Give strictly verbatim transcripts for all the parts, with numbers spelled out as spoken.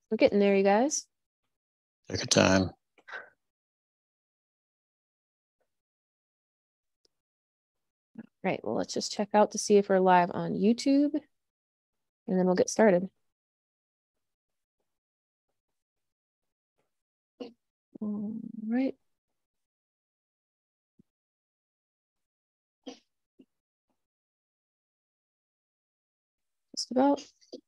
We're getting there, you guys. Take your time. Right. Well, let's just check out to see if we're live on YouTube, and then we'll get started. All right. Just about.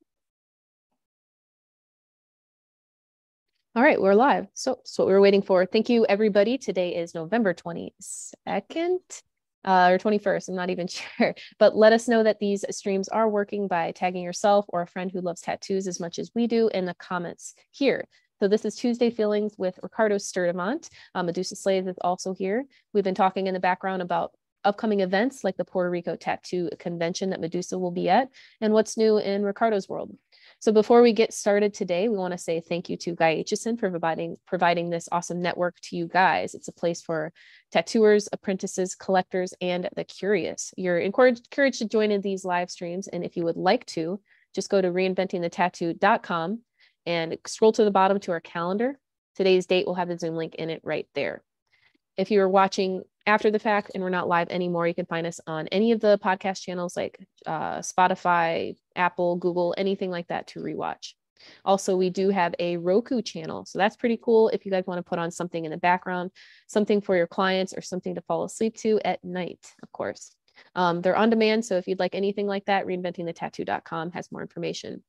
All right, we're live. So that's what we were waiting for. Thank you, everybody. Today is November twenty-second uh, or twenty-first. I'm not even sure. But let us know that these streams are working by tagging yourself or a friend who loves tattoos as much as we do in the comments here. So this is Tuesday Feelings with Ricardo Sturdivant. Um, Medusa Slaves is also here. We've been talking in the background about upcoming events like the Puerto Rico Tattoo Convention that Medusa will be at and what's new in Ricardo's world. So before we get started today, we want to say thank you to Guy Aitchison for providing, providing this awesome network to you guys. It's a place for tattooers, apprentices, collectors, and the curious. You're encouraged, encouraged to join in these live streams. And if you would like to, just go to reinventing the tattoo dot com and scroll to the bottom to our calendar. Today's date will have the Zoom link in it right there. If you're watching after the fact and we're not live anymore, you can find us on any of the podcast channels like uh, Spotify, Apple, Google, anything like that to rewatch. Also, we do have a Roku channel. So that's pretty cool if you guys want to put on something in the background, something for your clients or something to fall asleep to at night, of course. Um, they're on demand. So if you'd like anything like that, reinventing the tattoo dot com has more information.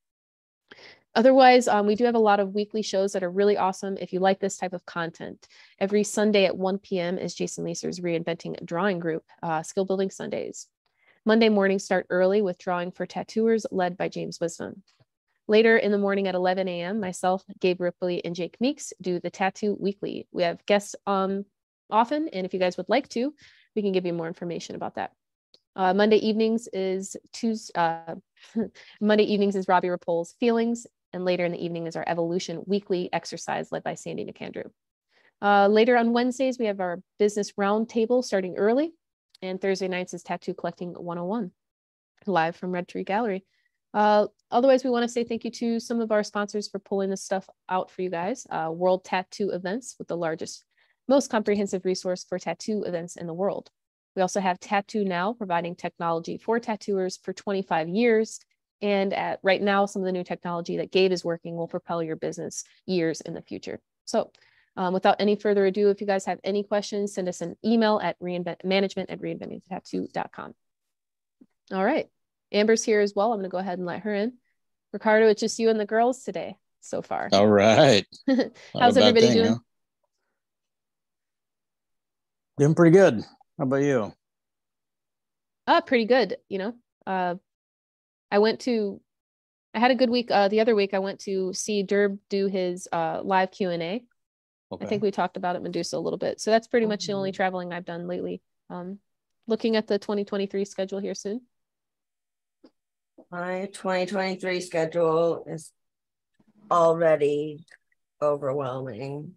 Otherwise, um, we do have a lot of weekly shows that are really awesome if you like this type of content. Every Sunday at one p m is Jason Leeser's Reinventing Drawing Group, uh, Skill Building Sundays. Monday mornings start early with Drawing for Tattooers, led by James Wisdom. Later in the morning at eleven a m, myself, Gabe Ripley, and Jake Meeks do the Tattoo Weekly. We have guests um, often, and if you guys would like to, we can give you more information about that. Uh, Monday evenings is Tuesday. Uh, Monday evenings is Robbie Rapol's Feelings, and later in the evening is our Evolution Weekly exercise led by Sandy McAndrew. Uh, later on Wednesdays, we have our Business Roundtable starting early, and Thursday nights is Tattoo Collecting one oh one, live from Red Tree Gallery. Uh, otherwise, we want to say thank you to some of our sponsors for pulling this stuff out for you guys. Uh, World Tattoo Events, with the largest, most comprehensive resource for tattoo events in the world. We also have Tattoo Now, providing technology for tattooers for twenty-five years. And at right now, some of the new technology that Gabe is working will propel your business years in the future. So um, without any further ado, if you guys have any questions, send us an email at reinvent management at reinventing the tattoo dot com. All right. Amber's here as well. I'm going to go ahead and let her in. Ricardo, it's just you and the girls today so far. All right. How's everybody thing, doing? Huh? Doing pretty good. How about you? Uh, pretty good. You know, uh, I went to, I had a good week. Uh, the other week I went to see Derb do his uh, live Q and A. Okay. I think we talked about it, Medusa, a little bit. So that's pretty much the only traveling I've done lately. Um, looking at the twenty twenty-three schedule here soon. My twenty twenty-three schedule is already overwhelming.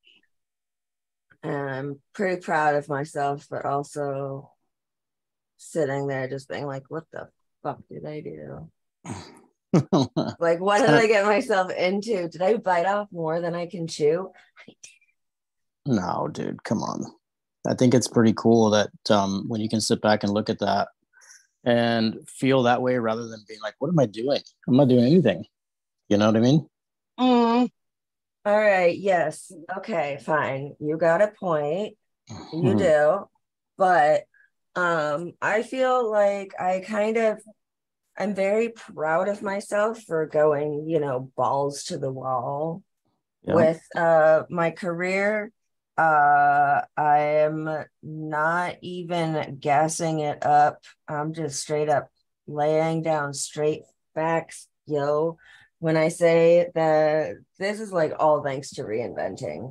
And I'm pretty proud of myself, but also sitting there just being like, what the fuck did I do? Like, what did I get myself into? Did I bite off more than I can chew? No, dude, come on. I think it's pretty cool that um, when you can sit back and look at that and feel that way rather than being like, what am I doing? I'm not doing anything. You know what I mean? Mm. All right. Yes. Okay, fine. You got a point. You do. But um, I feel like I kind of, I'm very proud of myself for going, you know, balls to the wall yeah. with uh, my career. Uh, I am not even gassing it up. I'm just straight up laying down straight facts, yo. When I say that this is like all thanks to reinventing.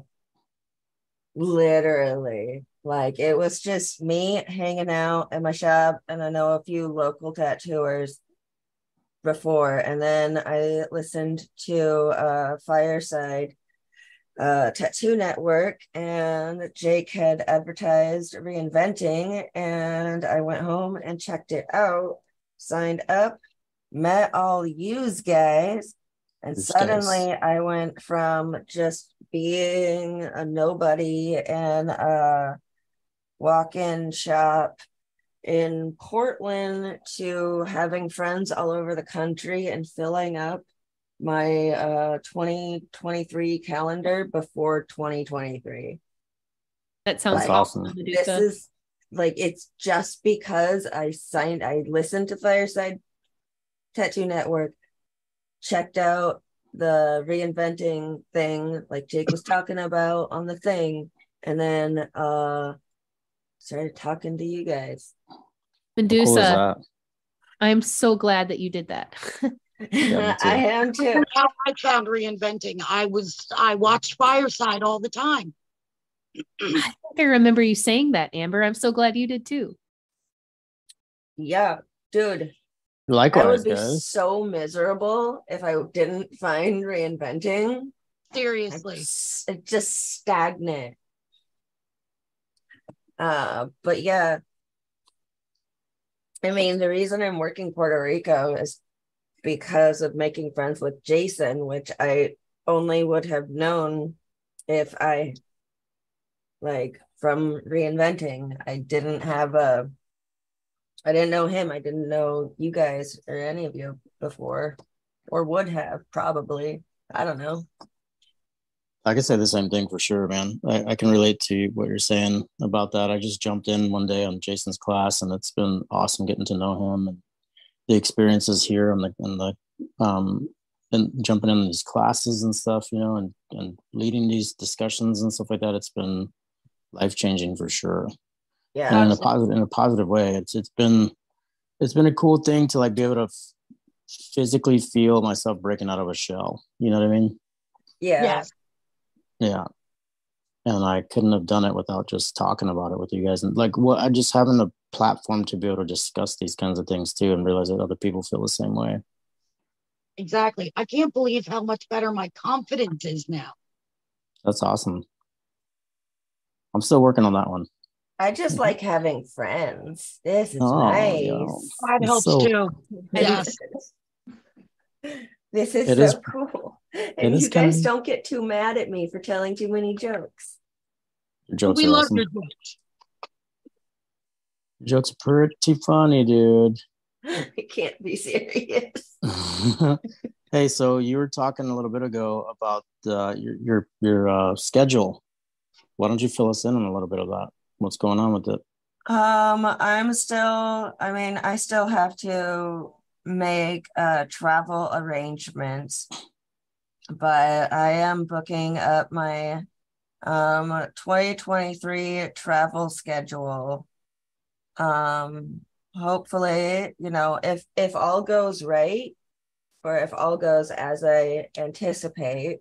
Literally. Like it was just me hanging out in my shop, and I know a few local tattooers before, and then I listened to uh Fireside uh Tattoo Network, and Jake had advertised reinventing, and I went home and checked it out, signed up, met all yous guys, And These suddenly guys. I went from just being a nobody in a walk-in shop in Portland to having friends all over the country and filling up my uh twenty twenty-three calendar before twenty twenty-three. That sounds That's Like, awesome. this Medusa. is like, it's just because I signed, I listened to Fireside Tattoo Network, checked out the reinventing thing like Jake was talking about on the thing, and then uh started talking to you guys. How cool is Medusa, that? I'm so glad that you did that. Yeah, me too. I am too. That's how I found reinventing. I was I watched Fireside all the time. I think I remember you saying that, Amber. I'm so glad you did too. Yeah, dude. I would Likewise, be guys. so miserable if I didn't find reinventing. Seriously. It's it's just stagnant. Uh, but yeah, I mean, the reason I'm working Puerto Rico is because of making friends with Jason, which I only would have known if I, like, from reinventing. I didn't have a, I didn't know him. I didn't know you guys or any of you before, or would have probably. I don't know. I can say the same thing for sure, man. I, I can relate to what you're saying about that. I just jumped in one day on Jason's class, and it's been awesome getting to know him and the experiences here and the and the um and jumping in these classes and stuff, you know, and and leading these discussions and stuff like that. It's been life changing for sure, Yeah. and in a positive in a positive way. It's it's been it's been a cool thing to like be able to f- physically feel myself breaking out of a shell. You know what I mean? Yeah. Yes. Yeah. And I couldn't have done it without just talking about it with you guys. And like, what I just having a platform to be able to discuss these kinds of things too, and realize that other people feel the same way. Exactly. I can't believe how much better my confidence is now. That's awesome. I'm still working on that one. I just like having friends. This is Oh, nice. yeah. That It's helps so- too. Yes. This is It so is- cool. And is you guys kinda- don't get too mad at me for telling too many jokes. Your jokes We are love awesome. your jokes. Your jokes are pretty funny, dude. I can't be serious. Hey, so you were talking a little bit ago about uh, your your your uh, schedule. Why don't you fill us in on a little bit of that? What's going on with it? Um, I'm still, I mean, I still have to make uh travel arrangements, but I am booking up my um twenty twenty-three travel schedule. Um, hopefully, you know, if if all goes right, or if all goes as I anticipate,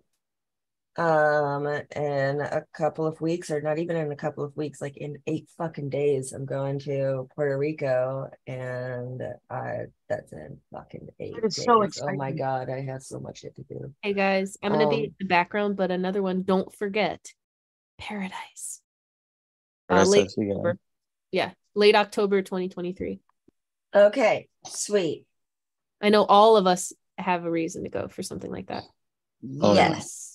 um, in a couple of weeks, or not even in a couple of weeks, like in eight fucking days, I'm going to Puerto Rico, and I that's in fucking eight That is days. so Oh my exciting. God, I have so much shit to do. Hey guys, I'm gonna be Um, in the background, but another one, don't forget Paradise. Uh, Paradise late House, you got it. October. Yeah, late October twenty twenty-three. Okay, sweet. I know all of us have a reason to go for something like that. Oh, yeah. Yes.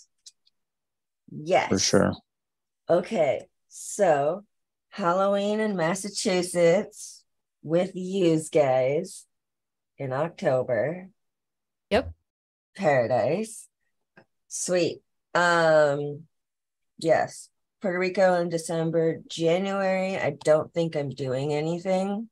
Yes. For sure. Okay, so Halloween in Massachusetts with yous guys in October. Yep. Paradise. Sweet. Um, yes. Puerto Rico in December. January, I don't think I'm doing anything.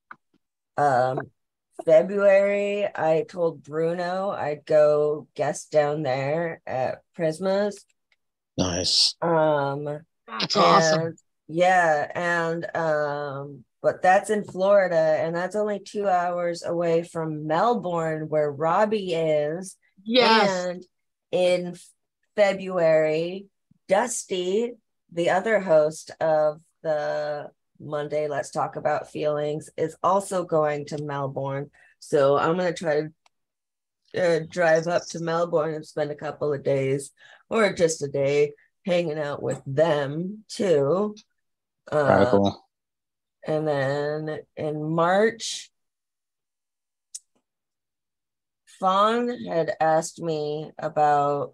Um, February, I told Bruno I'd go guest down there at Prismas. Nice. Um, That's awesome. and yeah, and um, but that's in Florida, and that's only two hours away from Melbourne, where Robbie is. Yes. And in February, Dusty, the other host of the Monday Let's Talk About Feelings, is also going to Melbourne. So I'm gonna try to uh, drive up to Melbourne and spend a couple of days, or just a day, hanging out with them too. Uh, Radical. and then in March, Fawn had asked me about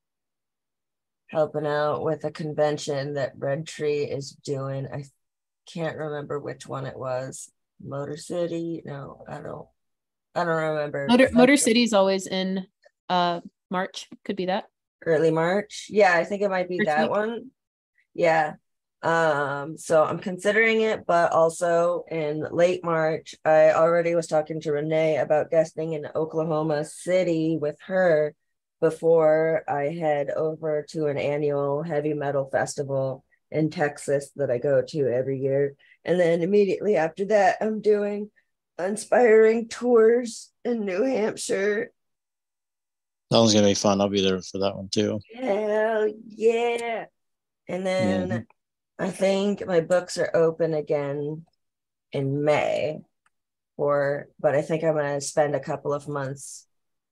helping out with a convention that Red Tree is doing. I can't remember which one it was. Motor City? No, I don't. I don't remember. Motor Motor City's always in uh March. Could be that. Early March. Yeah, I think it might be First that week. one. Yeah. Um, so I'm considering it, but also in late March, I already was talking to Renee about guesting in Oklahoma City with her before I head over to an annual heavy metal festival in Texas that I go to every year. And then immediately after that, I'm doing inspiring tours in New Hampshire. That one's gonna be fun. I'll be there for that one too. Hell yeah. And then Mm-hmm. I think my books are open again in May, or but I think I'm gonna spend a couple of months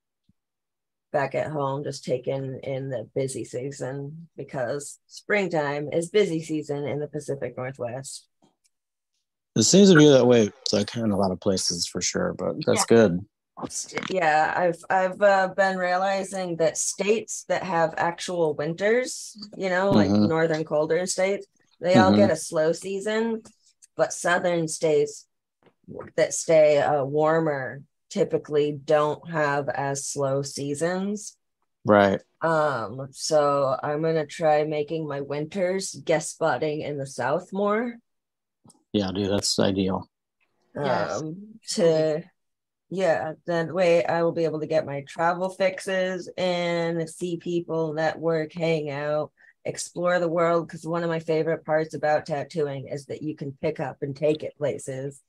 back at home just taking in the busy season, because springtime is busy season in the Pacific Northwest. It seems to be that way. It's like in a lot of places for sure, but that's Yeah. good. Yeah, I've I've uh, been realizing that states that have actual winters, you know, like Mhm. northern colder states, they all Mhm. get a slow season, but southern states that stay uh, warmer typically don't have as slow seasons. Right. Um, so I'm gonna try making my winters guest spotting in the South more. Yeah, dude, that's ideal. Yes. Um, to yeah, that way I will be able to get my travel fixes and see people, network, hang out, explore the world. Because one of my favorite parts about tattooing is that you can pick up and take it places.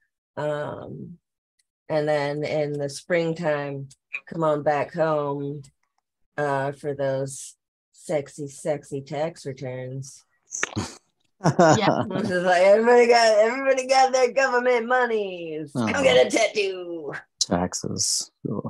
Um, and then in the springtime, come on back home uh, for those sexy, sexy tax returns. Yeah. This is like everybody got everybody got their government monies. Oh. Come get a tattoo. Taxes. Ugh.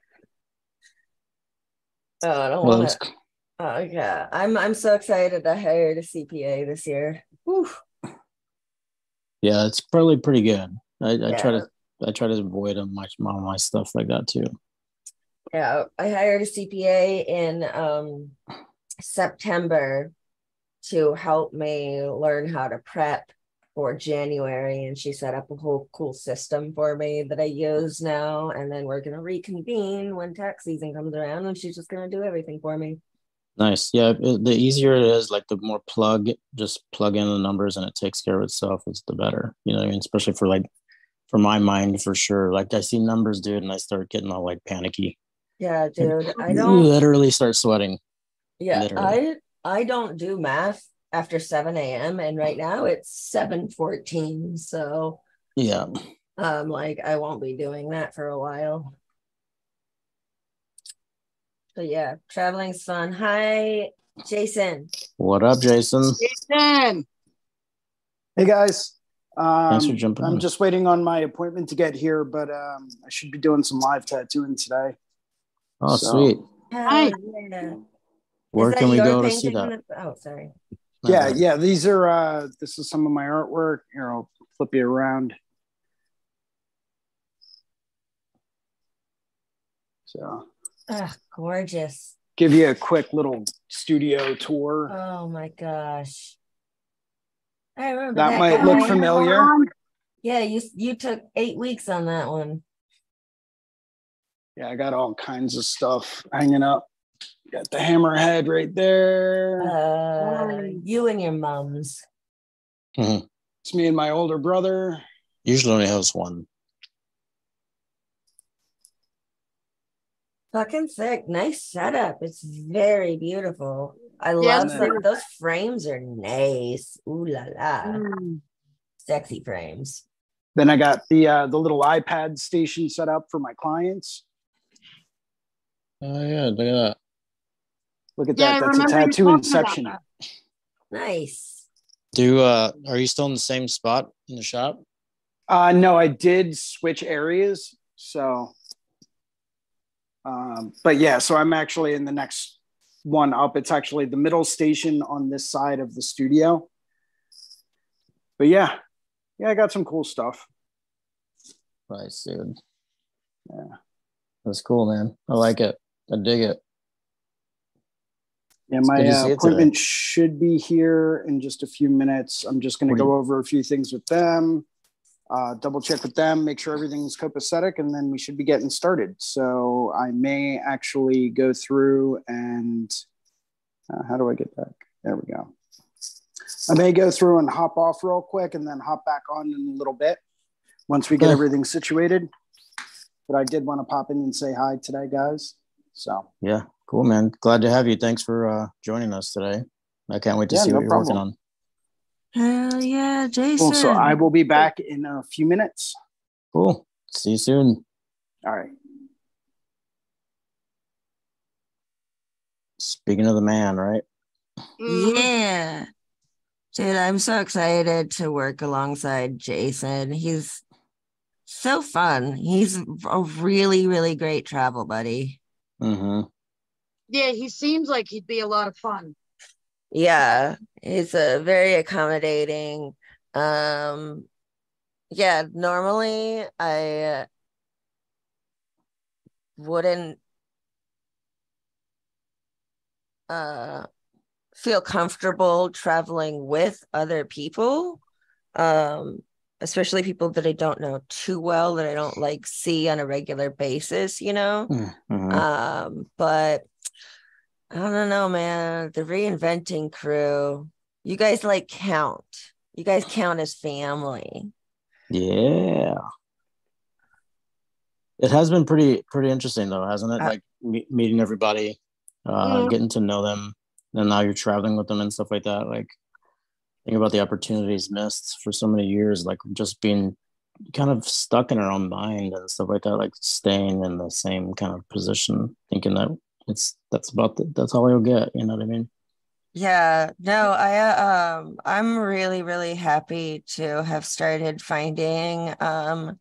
Oh, I don't Well, want it's, to. Oh yeah, I'm I'm so excited. I hired a C P A this year. Whew. yeah, it's probably pretty good. I, I try Yeah. to I try to avoid on my on my stuff like that too. Yeah, I hired a C P A in um September to help me learn how to prep for January, and she set up a whole cool system for me that I use now. And then we're gonna reconvene when tax season comes around, and she's just gonna do everything for me. Nice. Yeah, it, the easier it is, like the more plug, just plug in the numbers and it takes care of itself. It's the better. You know what I mean? Especially for like for my mind for sure. Like I see numbers, dude, and I start getting all like panicky. Yeah, dude. I don't literally start sweating. yeah, Literally. I I don't do math after seven a.m. and right now it's seven fourteen. So Yeah. um like I won't be doing that for a while. So yeah, traveling's fun. Hi, Jason. What up, Jason? Jason. Hey guys, Thanks for um, jumping I'm on. just waiting on my appointment to get here, but um, I should be doing some live tattooing today. Oh, So- sweet. Hell Hi. yeah. Where Is that can we your go to see painting in that? the- oh, sorry. Yeah, Uh, yeah, these are uh, this is some of my artwork. Here, I'll flip you around. So, Ah, gorgeous. give you a quick little studio tour. Oh my gosh. I remember That that, might guy. look familiar. Yeah, you you took eight weeks on that one. Yeah, I got all kinds of stuff hanging up. Got the hammerhead right there. Uh, you and your mums. It's me and my older brother. Usually only has one. Fucking sick. Nice setup. It's very beautiful. I Yes, love it that. is. Those frames are nice. Ooh la la. Mm. Sexy frames. Then I got the uh, the little iPad station set up for my clients. Oh yeah, look at that. Look at Yeah, I that. That's a remember you tattoo talking inception. about Nice. Do uh are you still in the same spot in the shop? Uh, no, I did switch areas. So, um, but yeah, so I'm actually in the next one up. It's actually the middle station on this side of the studio. But yeah, yeah, I got some cool stuff. Nice, dude. Yeah. That's cool, man. I like it. I dig it. Yeah, It's my good to uh, see it appointment today. should be here in just a few minutes. I'm just going to What do go you- over a few things with them, uh, double check with them, make sure everything's copacetic, and then we should be getting started. So I may actually go through and uh, how do I get back? There we go. I may go through and hop off real quick and then hop back on in a little bit once we get Okay. everything situated. But I did want to pop in and say hi today, guys. So Yeah, cool, man. Glad to have you. Thanks for uh, joining us today. I can't wait to Yeah, see no what you're problem. working on. Hell yeah, Jason. cool. So I will be back in a few minutes. Cool. See you soon. All right. Speaking of the man, right? Mhm. Yeah. Dude, I'm so excited to work alongside Jason. He's so fun. He's a really, really great travel buddy. Mm-hmm. Yeah, he seems like he'd be a lot of fun. Yeah, he's a very accommodating. Um, yeah, normally I uh, wouldn't uh feel comfortable traveling with other people, um, especially people that I don't know too well, that I don't like see on a regular basis, you know. Mm-hmm. Um, but I don't know, man. The reinventing crew, you guys like count. You guys count as family. Yeah. It has been pretty pretty interesting though, hasn't it? Uh, Like me- meeting everybody, uh, Mhm. getting to know them, and now you're traveling with them and stuff like that. Like think about the opportunities missed for so many years, like just being kind of stuck in our own mind and stuff like that, like staying in the same kind of position, thinking that it's that's about the, that's all you'll get. You know what I mean? Yeah, no, I uh, um I'm really, really happy to have started finding um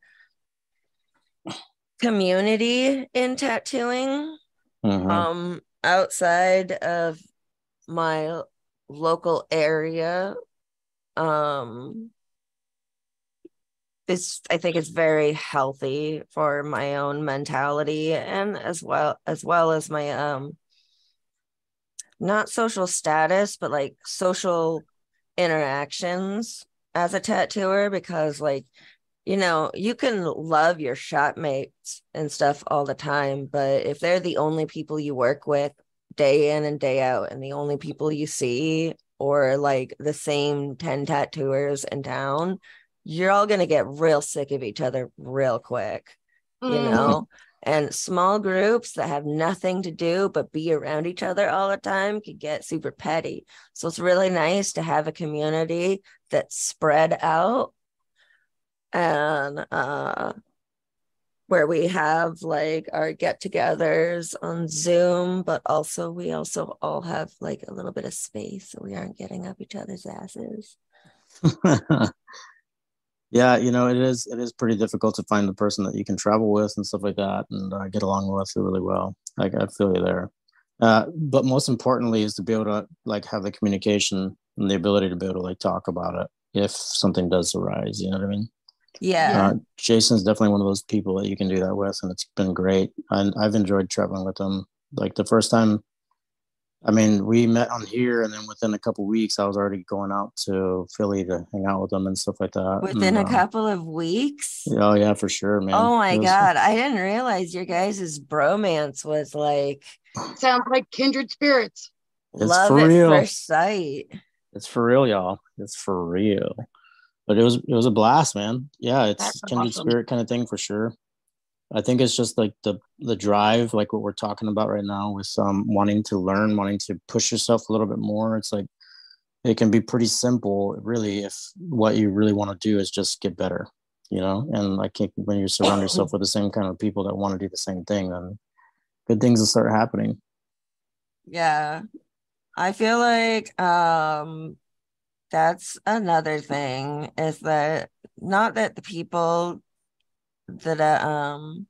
community in tattooing Mm-hmm. um outside of my local area. Um it's I think it's very healthy for my own mentality, and as well as well as my um not social status, but like social interactions as a tattooer, because like, you know, you can love your shop mates and stuff all the time, but if they're the only people you work with day in and day out and the only people you see, or like the same ten tattooers in town, you're all going to get real sick of each other real quick, you Mhm. know. And small groups that have nothing to do but be around each other all the time could get super petty. So it's really nice to have a community that's spread out, and uh where we have like our get-togethers on Zoom, but also we also all have like a little bit of space so we aren't getting up each other's asses. Yeah, you know, it is it is pretty difficult to find the person that you can travel with and stuff like that and uh, get along with really well. Like I feel you there. Uh, but most importantly is to be able to like have the communication and the ability to be able to like talk about it if something does arise. You know what I mean? Yeah. Uh, Jason's definitely one of those people that you can do that with, and it's been great. And I've enjoyed traveling with him. Like the first time, I mean, we met on here, and then within a couple weeks, I was already going out to Philly to hang out with them and stuff like that. Within and, a um, couple of weeks. Oh yeah, for sure, man. Oh my It was- God. I didn't realize your guys' bromance was like Sounds like kindred spirits. It's love for at real. first sight. It's for real, y'all. It's for real. But it was it was a blast, man. Yeah, it's That's kindred awesome. spirit kind of thing for sure. I think it's just like the the drive, like what we're talking about right now, with um wanting to learn, wanting to push yourself a little bit more. It's like it can be pretty simple, really, if what you really want to do is just get better, you know. And I think when you surround yourself with the same kind of people that want to do the same thing, then good things will start happening. Yeah. I feel like um that's another thing, is that not that the people that uh, um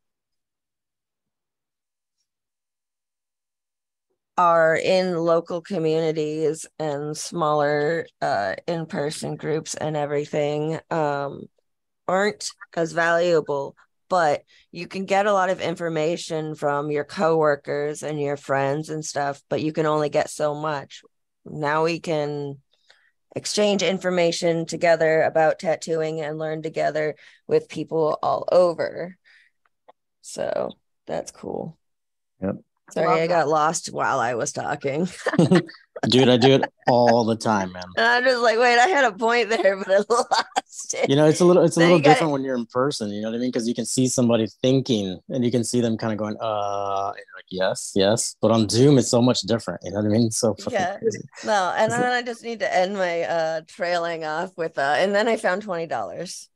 are in local communities and smaller uh in-person groups and everything um aren't as valuable, but you can get a lot of information from your coworkers and your friends and stuff, but you can only get so much. Now we can exchange information together about tattooing and learn together with people all over. So that's cool. Yep. Sorry, I got lost while I was talking. Dude, I do it all the time, man. And I'm just like, wait, I had a point there, but I lost it. You know, it's a little, it's a Then little you gotta- different when you're in person. You know what I mean? Because you can see somebody thinking, and you can see them kind of going, "Uh," and you're like, "Yes, yes." But on Zoom, it's so much different. You know what I mean? It's so fucking Yeah. crazy. No, and Is then it- I just need to end my uh trailing off with uh, and then I found twenty dollars.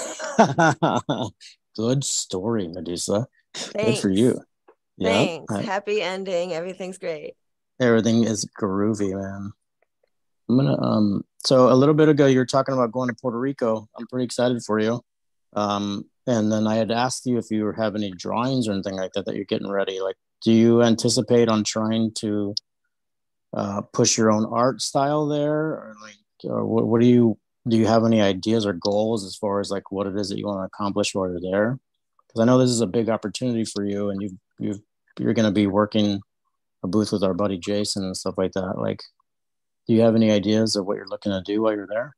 Good story, Medusa. Thanks. Good for you. Yeah, Thanks. I- Happy ending. Everything's great. everything is groovy, man. I'm gonna um. So a little bit ago, you were talking about going to Puerto Rico. I'm pretty excited for you. Um, and then I had asked you if you have any drawings or anything like that that you're getting ready. Like, do you anticipate on trying to uh, push your own art style there, or like, or what, what do you do? You have any ideas or goals as far as like what it is that you want to accomplish while you're there? Because I know this is a big opportunity for you, and you you you're going to be working a booth with our buddy Jason and stuff like that. Like, do you have any ideas of what you're looking to do while you're there?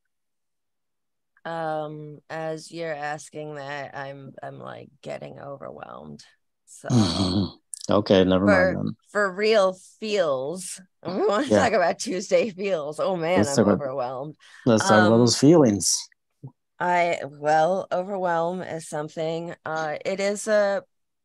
Um, as you're asking that, I'm I'm like getting overwhelmed. So Okay, never for mind then. for real feels. We want to Yeah. talk about Tuesday feels. Oh man, Let's I'm talk about- overwhelmed. Let's talk about Um, those feelings. I well, overwhelm is something. Uh, it is a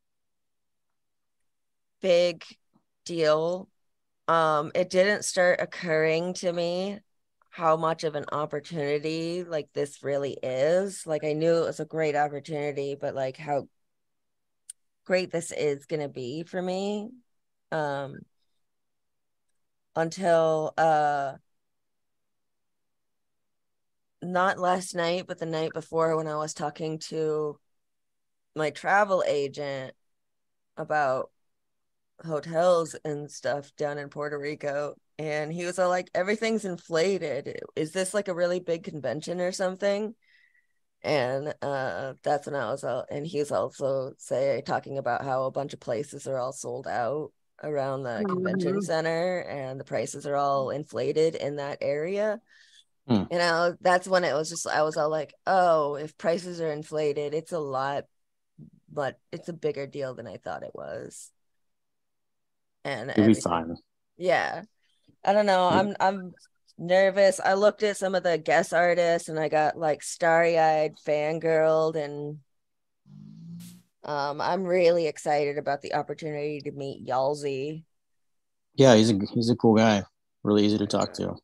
big deal. Um, it didn't start occurring to me how much of an opportunity like this really is. Like I knew it was a great opportunity, but like how great this is gonna be for me. Um, until uh not last night, but the night before when I was talking to my travel agent about hotels and stuff down in Puerto Rico, and he was all like, everything's inflated. Is this like a really big convention or something? And uh that's when I was out, and he's also say talking about how a bunch of places are all sold out around the Mhm. convention center and the prices are all inflated in that area. Hmm. And I, that's when it was just I was all like, oh, if prices are inflated, it's a lot, but it's a bigger deal than I thought it was. And You'll be everything- fine. yeah, I don't know. Yeah. I'm I'm nervous. I looked at some of the guest artists and I got like starry-eyed fangirled, and um I'm really excited about the opportunity to meet Yalzi. Yeah, he's a he's a cool guy. Really easy to talk to.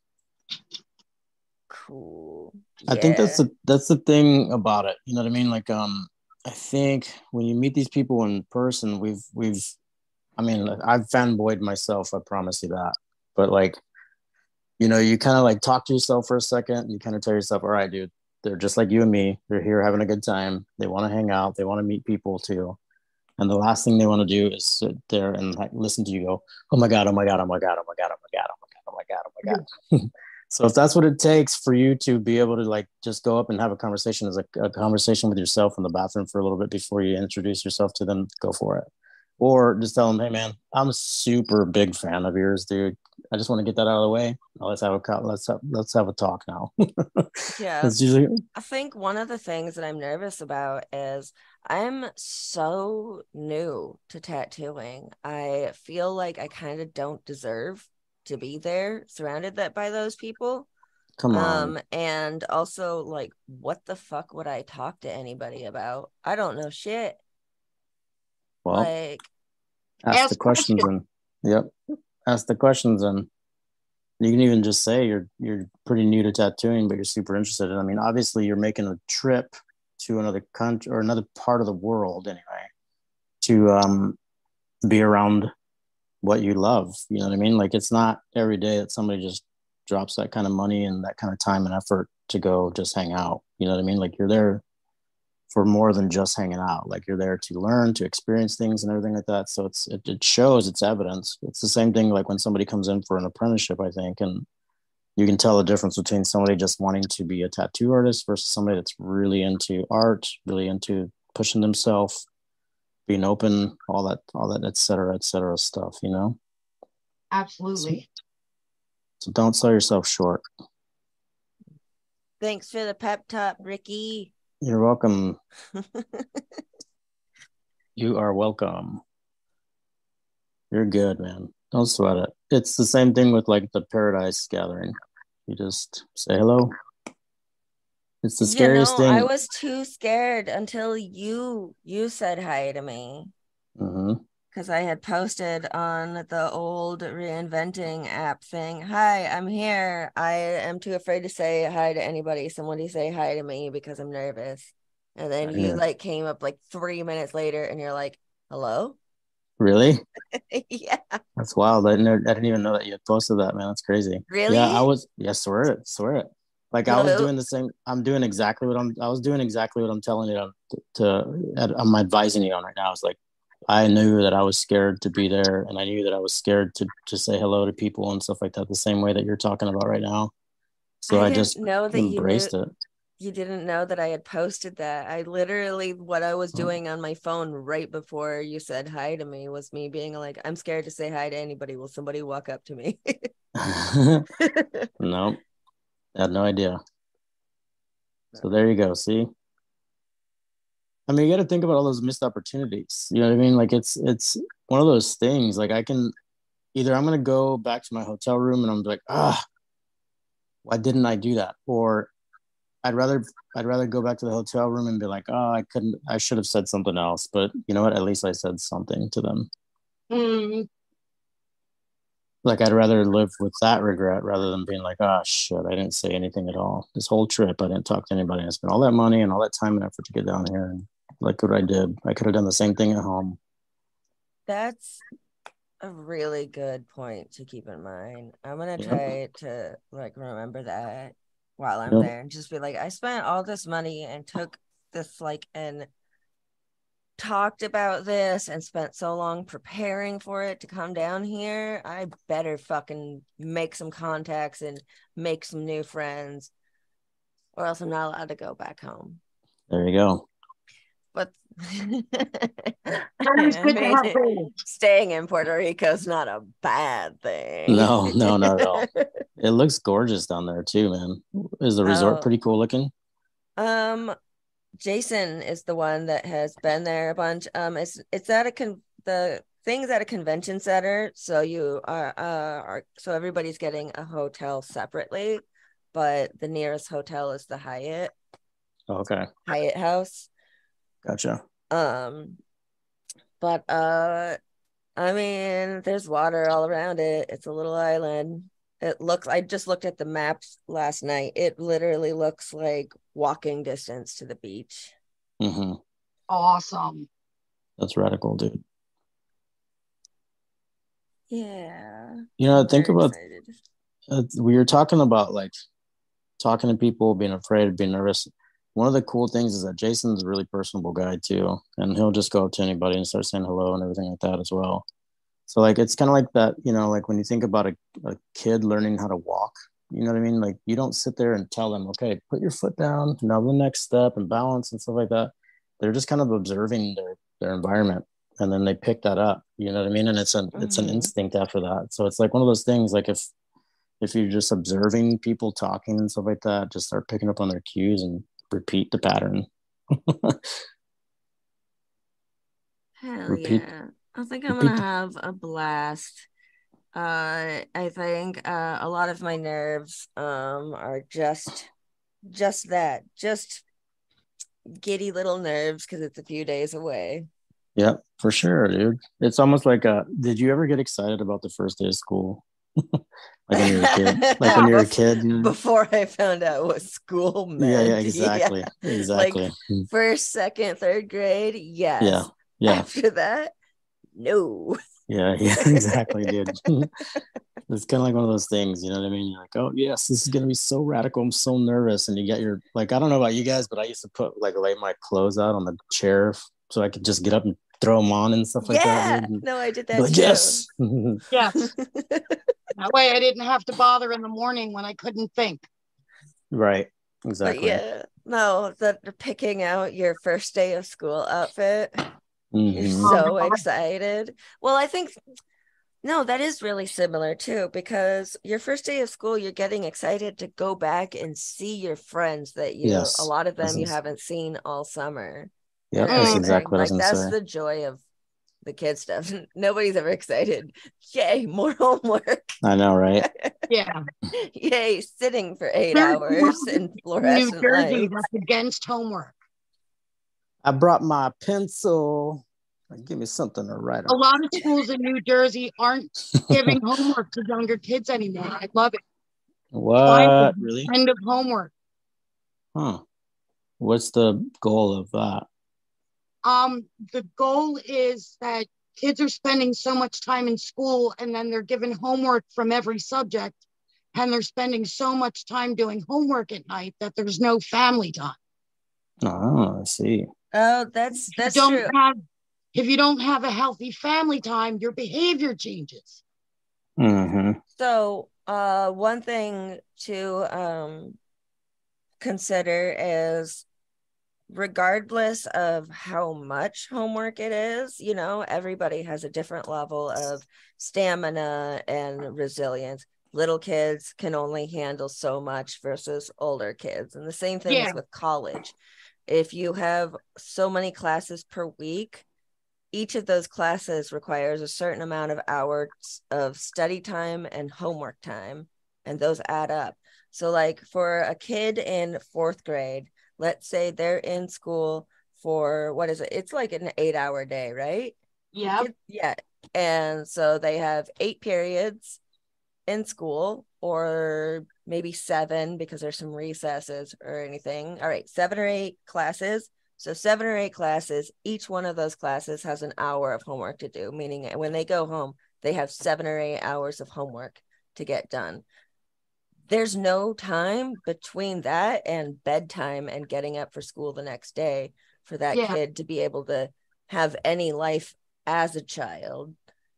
Cool. I think that's Yeah. the that's the thing about it. You know what I mean? Like, um, I think when you meet these people in person, we've we've, I mean, I've fanboyed myself. I promise you that. But like, you know, you kind of like talk to yourself for a second. And you kind of tell yourself, all right, dude, they're just like you and me. They're here having a good time. They want to hang out. They want to meet people too. And the last thing they want to do is sit there and like listen to you go, oh my God, oh my God, oh my God, oh my God, oh my God, oh my God, oh my God, oh my God. So if that's what it takes for you to be able to like just go up and have a conversation as a, a conversation with yourself in the bathroom for a little bit before you introduce yourself to them, go for it. Or just tell them, hey man, I'm a super big fan of yours, dude. I just want to get that out of the way. Now let's have a co- let's have, let's have a talk now. Yeah. It's usually I think one of the things that I'm nervous about is I'm so new to tattooing. I feel like I kind of don't deserve to be there surrounded that by those people. come on. Um, and also like, what the fuck would I talk to anybody about? I don't know shit. Well, Like, ask Ask the questions and yep, ask the questions and you can even just say you're you're pretty new to tattooing, but you're super interested. And I mean, obviously, you're making a trip to another country or another part of the world anyway to um be around what you love. You know what I mean? Like it's not every day that somebody just drops that kind of money and that kind of time and effort to go just hang out. You know what I mean? Like you're there for more than just hanging out. Like you're there to learn, to experience things and everything like that. So it's it, it shows, it's evidence. It's the same thing like when somebody comes in for an apprenticeship, I think, and you can tell the difference between somebody just wanting to be a tattoo artist versus somebody that's really into art, really into pushing themselves, being open, all that, all that, et cetera, et cetera stuff, you know? Absolutely. So, so don't sell yourself short. Thanks for the pep talk, Ricky. You're welcome. You are welcome. You're good, man. Don't sweat it. It's the same thing with like the Paradise Gathering. You just say hello. It's the scariest you know, thing. I was too scared until you you said hi to me. Mm-hmm. Because I had posted on the old reinventing app thing, hi, I'm here. I am too afraid to say hi to anybody. Somebody say hi to me because I'm nervous. And then you Yeah. like came up like three minutes later and you're like, hello? Really? Yeah. That's wild. I didn't, I didn't even know that you had posted that, man. That's crazy. Really? Yeah, I was, yeah, swear it, swear it. Like I was Hello? doing the same. I'm doing exactly what I'm, I was doing exactly what I'm telling you to, to I'm advising you on right now. It's like, I knew that I was scared to be there, and I knew that I was scared to to say hello to people and stuff like that, the same way that you're talking about right now. So I, I I didn't just know that you knew, embraced it. you didn't know that I had posted that. I literally, what I was doing on my phone right before you said hi to me was me being like, I'm scared to say hi to anybody. Will somebody walk up to me? No, I had no idea. So there you go. See, I mean, you got to think about all those missed opportunities. You know what I mean? Like it's it's one of those things. Like I can either I'm gonna go back to my hotel room and I'm like, ah, why didn't I do that? Or I'd rather I'd rather go back to the hotel room and be like, oh, I couldn't. I should have said something else. But you know what? At least I said something to them. Mm, Like I'd rather live with that regret rather than being like, oh shit, I didn't say anything at all. This whole trip, I didn't talk to anybody. I spent all that money and all that time and effort to get down here, and look what I did. I could have done the same thing at home. That's a really good point to keep in mind. I'm gonna Yep. try to like remember that while I'm Yep. there and just be like, I spent all this money and took this like and talked about this and spent so long preparing for it to come down here. I better fucking make some contacts and make some new friends, or else I'm not allowed to go back home. There you go. But It's I good to mean, have friends. staying in Puerto Rico is not a bad thing. No, no, not at all. It looks gorgeous down there too, man. Is the resort Oh. pretty cool looking? Um, Jason is the one that has been there a bunch. Um, it's it's at a con the thing's at a convention center, so you are uh are so everybody's getting a hotel separately, but the nearest hotel is the Hyatt Oh, okay, Hyatt House. gotcha. Um, but uh, I mean, there's water all around it. It's a little island. It looks, I just looked at the maps last night. It literally looks like walking distance to the beach. Mm-hmm. Awesome. That's radical, dude. Yeah. You know, I'm think very about excited. uh, we were talking about like talking to people, being afraid, being nervous. One of the cool things is that Jason's a really personable guy too, and he'll just go up to anybody and start saying hello and everything like that as well. So like it's kind of like that, you know, like when you think about a, a kid learning how to walk, you know what I mean? Like you don't sit there and tell them, okay, put your foot down, now the next step and balance and stuff like that. They're just kind of observing their their environment, and then they pick that up, you know what I mean? And it's an mm-hmm. it's an instinct after that. So it's like one of those things, like if if you're just observing people talking and stuff like that, just start picking up on their cues and repeat the pattern. Hell repeat, yeah. I think I'm repeat gonna the- have a blast. Uh, I think uh, a lot of my nerves um are just just that, just giddy little nerves because it's a few days away. Yeah, for sure, dude. It's almost like a, did you ever get excited about the first day of school? Like when you were a kid, like when you were a kid, you know? Before I found out what school meant. Yeah, yeah, exactly, yeah. exactly. Like first, second, third grade, yes. Yeah, yeah. After that, no. Yeah, yeah, exactly, dude. It's kind of like one of those things, you know what I mean? You're like, oh yes, this is gonna be so radical. I'm so nervous, and you get your like, I don't know about you guys, but I used to put like lay my clothes out on the chair so I could just get up and throw them on and stuff like yeah. that. Dude. No, I did that like, too. yes, Yes. That way I didn't have to bother in the morning when I couldn't think. Right, exactly. But yeah, No, the, the picking out your first day of school outfit. You're Mhm. so excited. Well, I think no, that is really similar too, because your first day of school, you're getting excited to go back and see your friends that you, a Yes. lot of them This you is- haven't seen all summer Yep, and that's everything. exactly what I was Like gonna that's say. the joy of the kid stuff. Nobody's ever excited. Yay, more homework. I know, right? Yeah. Yay, sitting for eight There's hours one in in New fluorescent Jersey lights. that's against homework. I brought my pencil. Give me something to write A on. lot of schools in New Jersey aren't giving homework to younger kids anymore. I love it. What? Really? End of homework. Huh. What's the goal of that? Um, the goal is that kids are spending so much time in school and then they're given homework from every subject and they're spending so much time doing homework at night that there's no family time. Oh, I see. Oh, that's that's don't true. Have, if you don't have a healthy family time, your behavior changes. Mm-hmm. So, uh, one thing to um consider is regardless of how much homework it is, you know, everybody has a different level of stamina and resilience. Little kids can only handle so much versus older kids. And the same thing Yeah. is with college. If you have so many classes per week, each of those classes requires a certain amount of hours of study time and homework time, and those add up. So, like for a kid in fourth grade, let's say they're in school for what is it? It's like an eight hour day, right? Yeah. Yeah. And so they have eight periods in school, or maybe seven because there's some recesses or anything. All right, seven or eight classes. So seven or eight classes, each one of those classes has an hour of homework to do, meaning when they go home, they have seven or eight hours of homework to get done. There's no time between that and bedtime and getting up for school the next day for that Yeah. kid to be able to have any life as a child.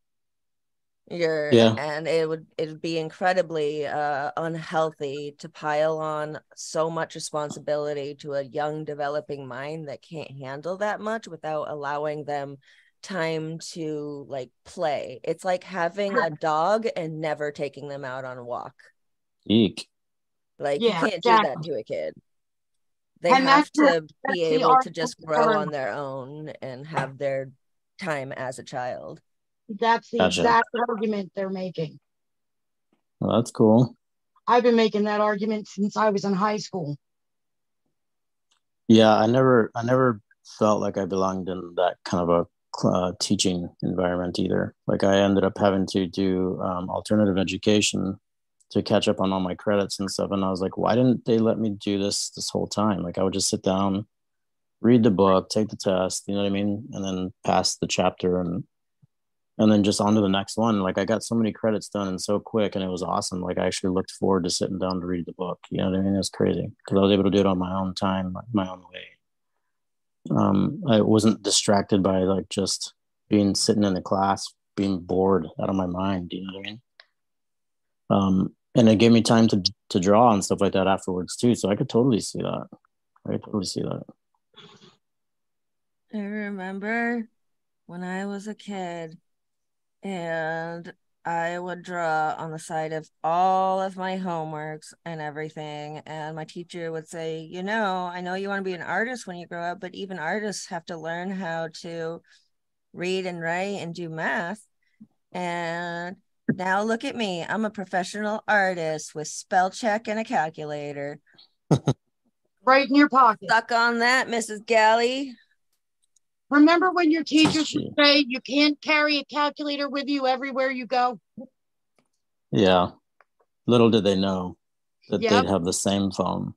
You're Yeah. and it would it would be incredibly uh unhealthy to pile on so much responsibility to a young developing mind that can't handle that much without allowing them time to like play. It's like having a dog and never taking them out on a walk. Eek. Like Yeah, you can't do that exactly. to a kid. They And have that's what- to that's be the able to just argument grow for- on their own and have their time as a child. That's the Gotcha. exact argument they're making. Well, that's cool. I've been making that argument since I was in high school. Yeah, I never, I never felt like I belonged in that kind of a uh, teaching environment either. Like I ended up having to do um, alternative education to catch up on all my credits and stuff. And I was like, why didn't they let me do this this whole time? Like I would just sit down, read the book, take the test, you know what I mean? And then pass the chapter and and then just on to the next one. Like I got so many credits done and so quick, and it was awesome. Like I actually looked forward to sitting down to read the book. You know what I mean? It was crazy because I was able to do it on my own time, my own way. Um, I wasn't distracted by like just being sitting in the class, being bored out of my mind. You know what I mean? Um, and it gave me time to to draw and stuff like that afterwards too. So I could totally see that. I could totally see that. I remember when I was a kid and I would draw on the side of all of my homeworks and everything. And my teacher would say, you know, I know you want to be an artist when you grow up, but even artists have to learn how to read and write and do math. And now look at me. I'm a professional artist with spell check and a calculator. Right in your pocket. Suck on that, Missus Galley. Remember when your teachers would say you can't carry a calculator with you everywhere you go? Yeah. Little did they know that Yep. they'd have the same phone.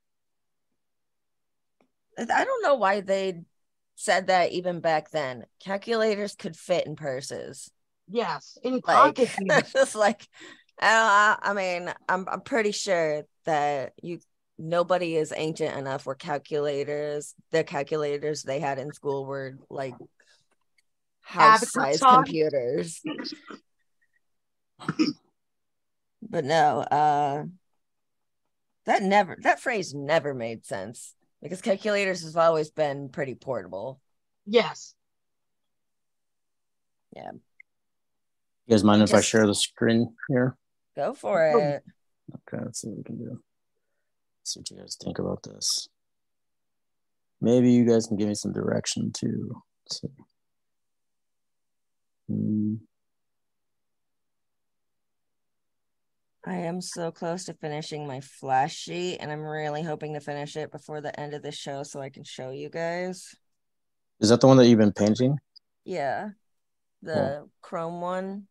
I don't know why they said that even back then. Calculators could fit in purses. Yes, in Like, pockets. even. it's like, I, I mean, I'm I'm pretty sure that you nobody is ancient enough where calculators, the calculators they had in school were like house-sized Abacus. computers. But no, uh, that never that phrase never made sense. because calculators has always been pretty portable. Yes. Yeah. You guys mind if I Just- share the screen here? Go for it. Okay, let's see what we can do. Let's see what you guys think about this. Maybe you guys can give me some direction too. Let's see. Hmm. I am so close to finishing my flash sheet, and I'm really hoping to finish it before the end of the show so I can show you guys. Is that the one that you've been painting? Yeah, the oh. Chrome one.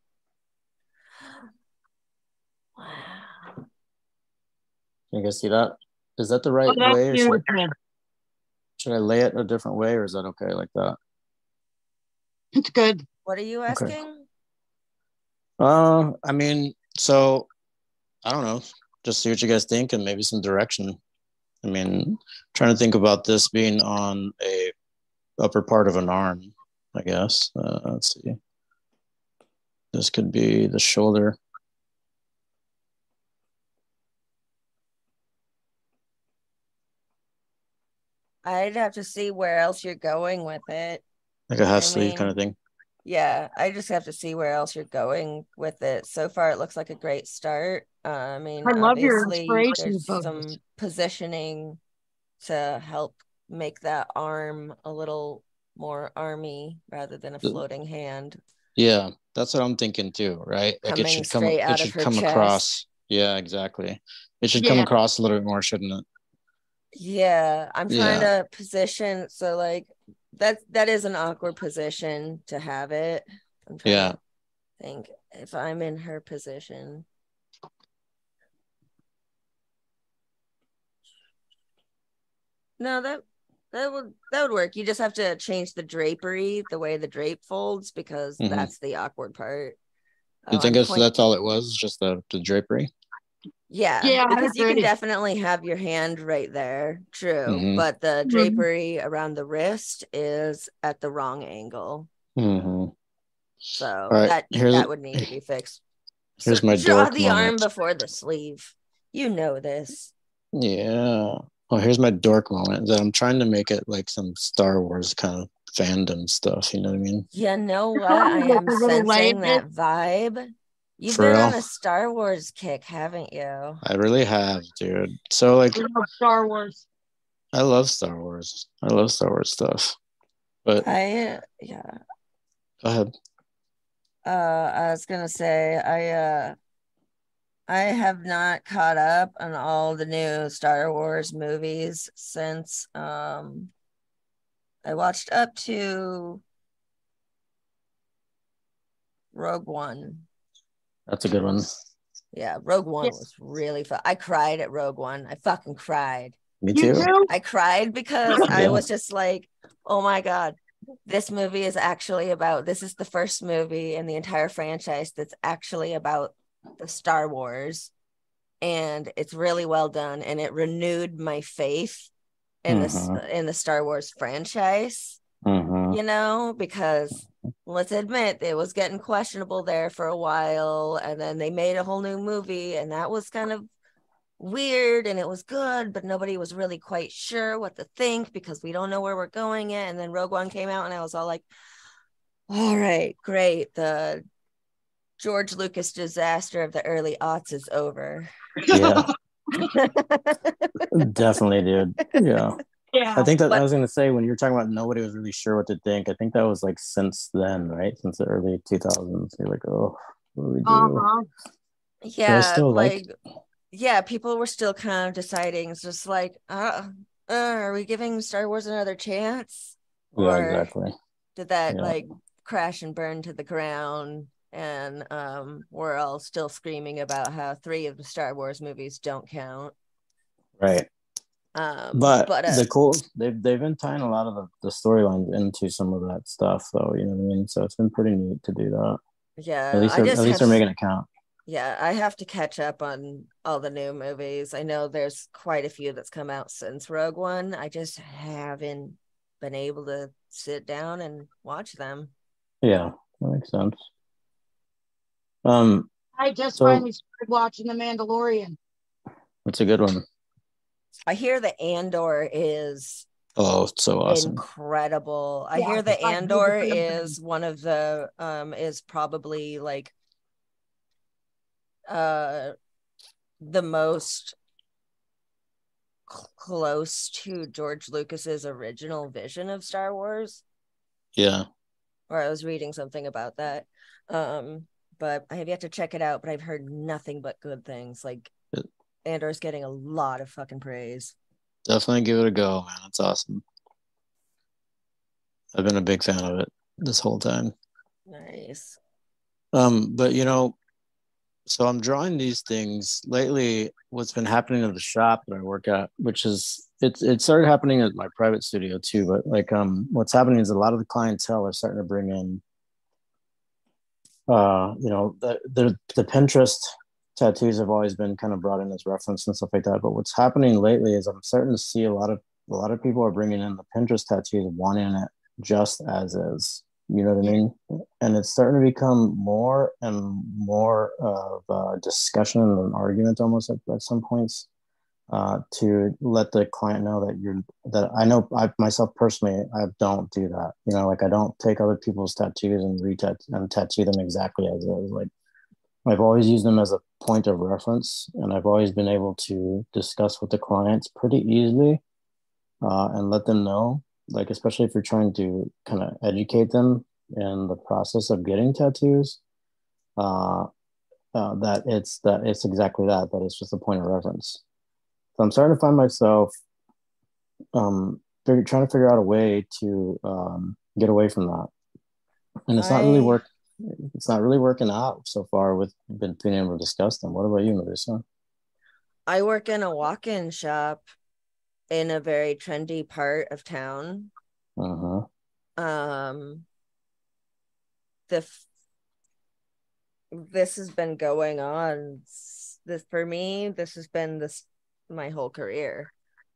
Wow. Can you guys see that? Is that the right Oh, way? Or should, should I lay it a different way, or is that okay like that? It's good. What are you asking? Okay. Uh, I mean, so I don't know. Just see what you guys think and maybe some direction. I mean, trying to think about this being on a upper part of an arm, I guess. Uh, let's see. This could be the shoulder. I'd have to see where else you're going with it. Like a half I sleeve mean, kind of thing. Yeah, I just have to see where else you're going with it. So far, it looks like a great start. Uh, I mean, I love your obviously, inspiration there's photos. some positioning to help make that arm a little more army rather than a floating hand. Yeah, that's what I'm thinking too, right? Like Coming it should come, straight out it should of her come chest. across. Yeah, exactly. It should come Yeah. across a little bit more, shouldn't it? Yeah, I'm trying Yeah. to position so like that that is an awkward position to have it. I'm trying Yeah. to think if I'm in her position. No, that that would that would work. You just have to change the drapery, the way the drape folds, because Mhm. that's the awkward part. You Oh, think I'm it's, point- that's all it was? Just the, the drapery? Yeah, Yeah, I because you can agree. definitely have your hand right there. True, Mhm. but the Mhm. drapery around the wrist is at the wrong angle. Mm-hmm. So right, that here's- that would need to be fixed. Here's So my draw dork the arm moment. before the sleeve. You know this. Yeah. Oh, here's my dork moment. That I'm trying to make it like some Star Wars kind of fandom stuff. You know what I mean? You know what? Probably I like am a little sensing layered. that vibe. You've For been real? on a Star Wars kick, haven't you? I really have, dude. So like, We love Star Wars. I love Star Wars. I love Star Wars stuff. But I yeah. go ahead. Uh, I was gonna say I uh I have not caught up on all the new Star Wars movies since um I watched up to Rogue One. That's a good one. Yeah, Rogue One Yes. was really fun. I cried at Rogue One. I fucking cried. Me You too. too? I cried because I Yeah. was just like, oh my God, this movie is actually about, this is the first movie in the entire franchise that's actually about the Star Wars. And it's really well done. And it renewed my faith in this Mhm. in the Star Wars franchise, Mm-hmm. you know, because let's admit it was getting questionable there for a while. And then they made a whole new movie, and that was kind of weird, and it was good, but nobody was really quite sure what to think because we don't know where we're going yet. And then Rogue One came out, and I was all like, all right, great. The George Lucas disaster of the early aughts is over. Yeah, definitely, dude. Yeah. Yeah. I think that But- I was going to say when you were talking about nobody was really sure what to think. I think that was like since then, right? Since the early two thousands. You're like, oh, what do we do? Uh-huh. Yeah, still like, like- yeah, people were still kind of deciding. It's just like, uh, uh, are we giving Star Wars another chance? Yeah, Or exactly. did that Yeah. like crash and burn to the ground? And um, we're all still screaming about how three of the Star Wars movies don't count. Right. Um, But, but uh, the cool they've they've been tying a lot of the, the storylines into some of that stuff though, you know what I mean? So it's been pretty neat to do that. yeah, At least I they're, just at least have- they're making it count. Yeah, I have to catch up on all the new movies. I know there's quite a few that's come out since Rogue One. I just haven't been able to sit down and watch them. Yeah, that makes sense. Um, I just So- finally started watching The Mandalorian. it's a good one. I hear the Andor is Oh, so awesome. incredible. I Yeah, hear the I heard the Andor same thing. is one of the um is probably like uh the most cl- close to George Lucas's original vision of Star Wars. Yeah. Or I was reading something about that. Um, but I have yet to check it out, but I've heard nothing but good things. Like It, Andor's getting a lot of fucking praise. definitely give it a go, man. It's awesome. I've been a big fan of it this whole time. Nice. Um, but you know, so I'm drawing these things lately. What's been happening at the shop that I work at, which is it's it started happening at my private studio too. But like, um, what's happening is a lot of the clientele are starting to bring in, uh, you know, the the, the Pinterest tattoos have always been kind of brought in as reference and stuff like that. But what's happening lately is I'm starting to see a lot of a lot of people are bringing in the Pinterest tattoos, wanting it just as is. You know what I mean? And it's starting to become more and more of a discussion and an argument almost at, at some points, uh, to let the client know that you're that I know I myself personally I don't do that. You know, like I don't take other people's tattoos and retat and tattoo them exactly as is. Like I've always used them as a point of reference, and I've always been able to discuss with the clients pretty easily, uh, and let them know, like especially if you're trying to kind of educate them in the process of getting tattoos, uh, uh, that it's that it's exactly that, that it's just a point of reference. So I'm starting to find myself um, trying to figure out a way to um, get away from that, and it's not really I work. It's not really working out so far with been being able to discuss them. What about you, Medusa? I work in a walk-in shop in a very trendy part of town. Uh-huh. Um, the f- this has been going on. This for me. This has been this my whole career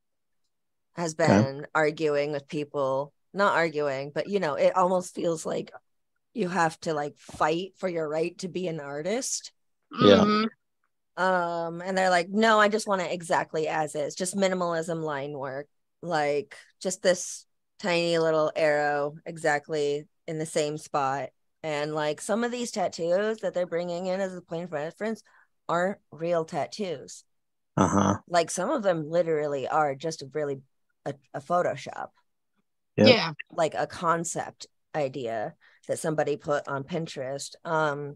has Okay. been arguing with people. Not arguing, but you know, it almost feels like you have to like fight for your right to be an artist. Yeah. Mhm. Um, and they're like, no, I just want it exactly as is, just minimalism line work, like just this tiny little arrow exactly in the same spot. And like some of these tattoos that they're bringing in as a point of reference aren't real tattoos. Uh-huh. Like some of them literally are just a really a, a Photoshop, Yep. Yeah. like a concept idea that somebody put on Pinterest. Um,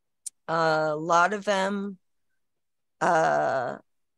a lot of them, uh,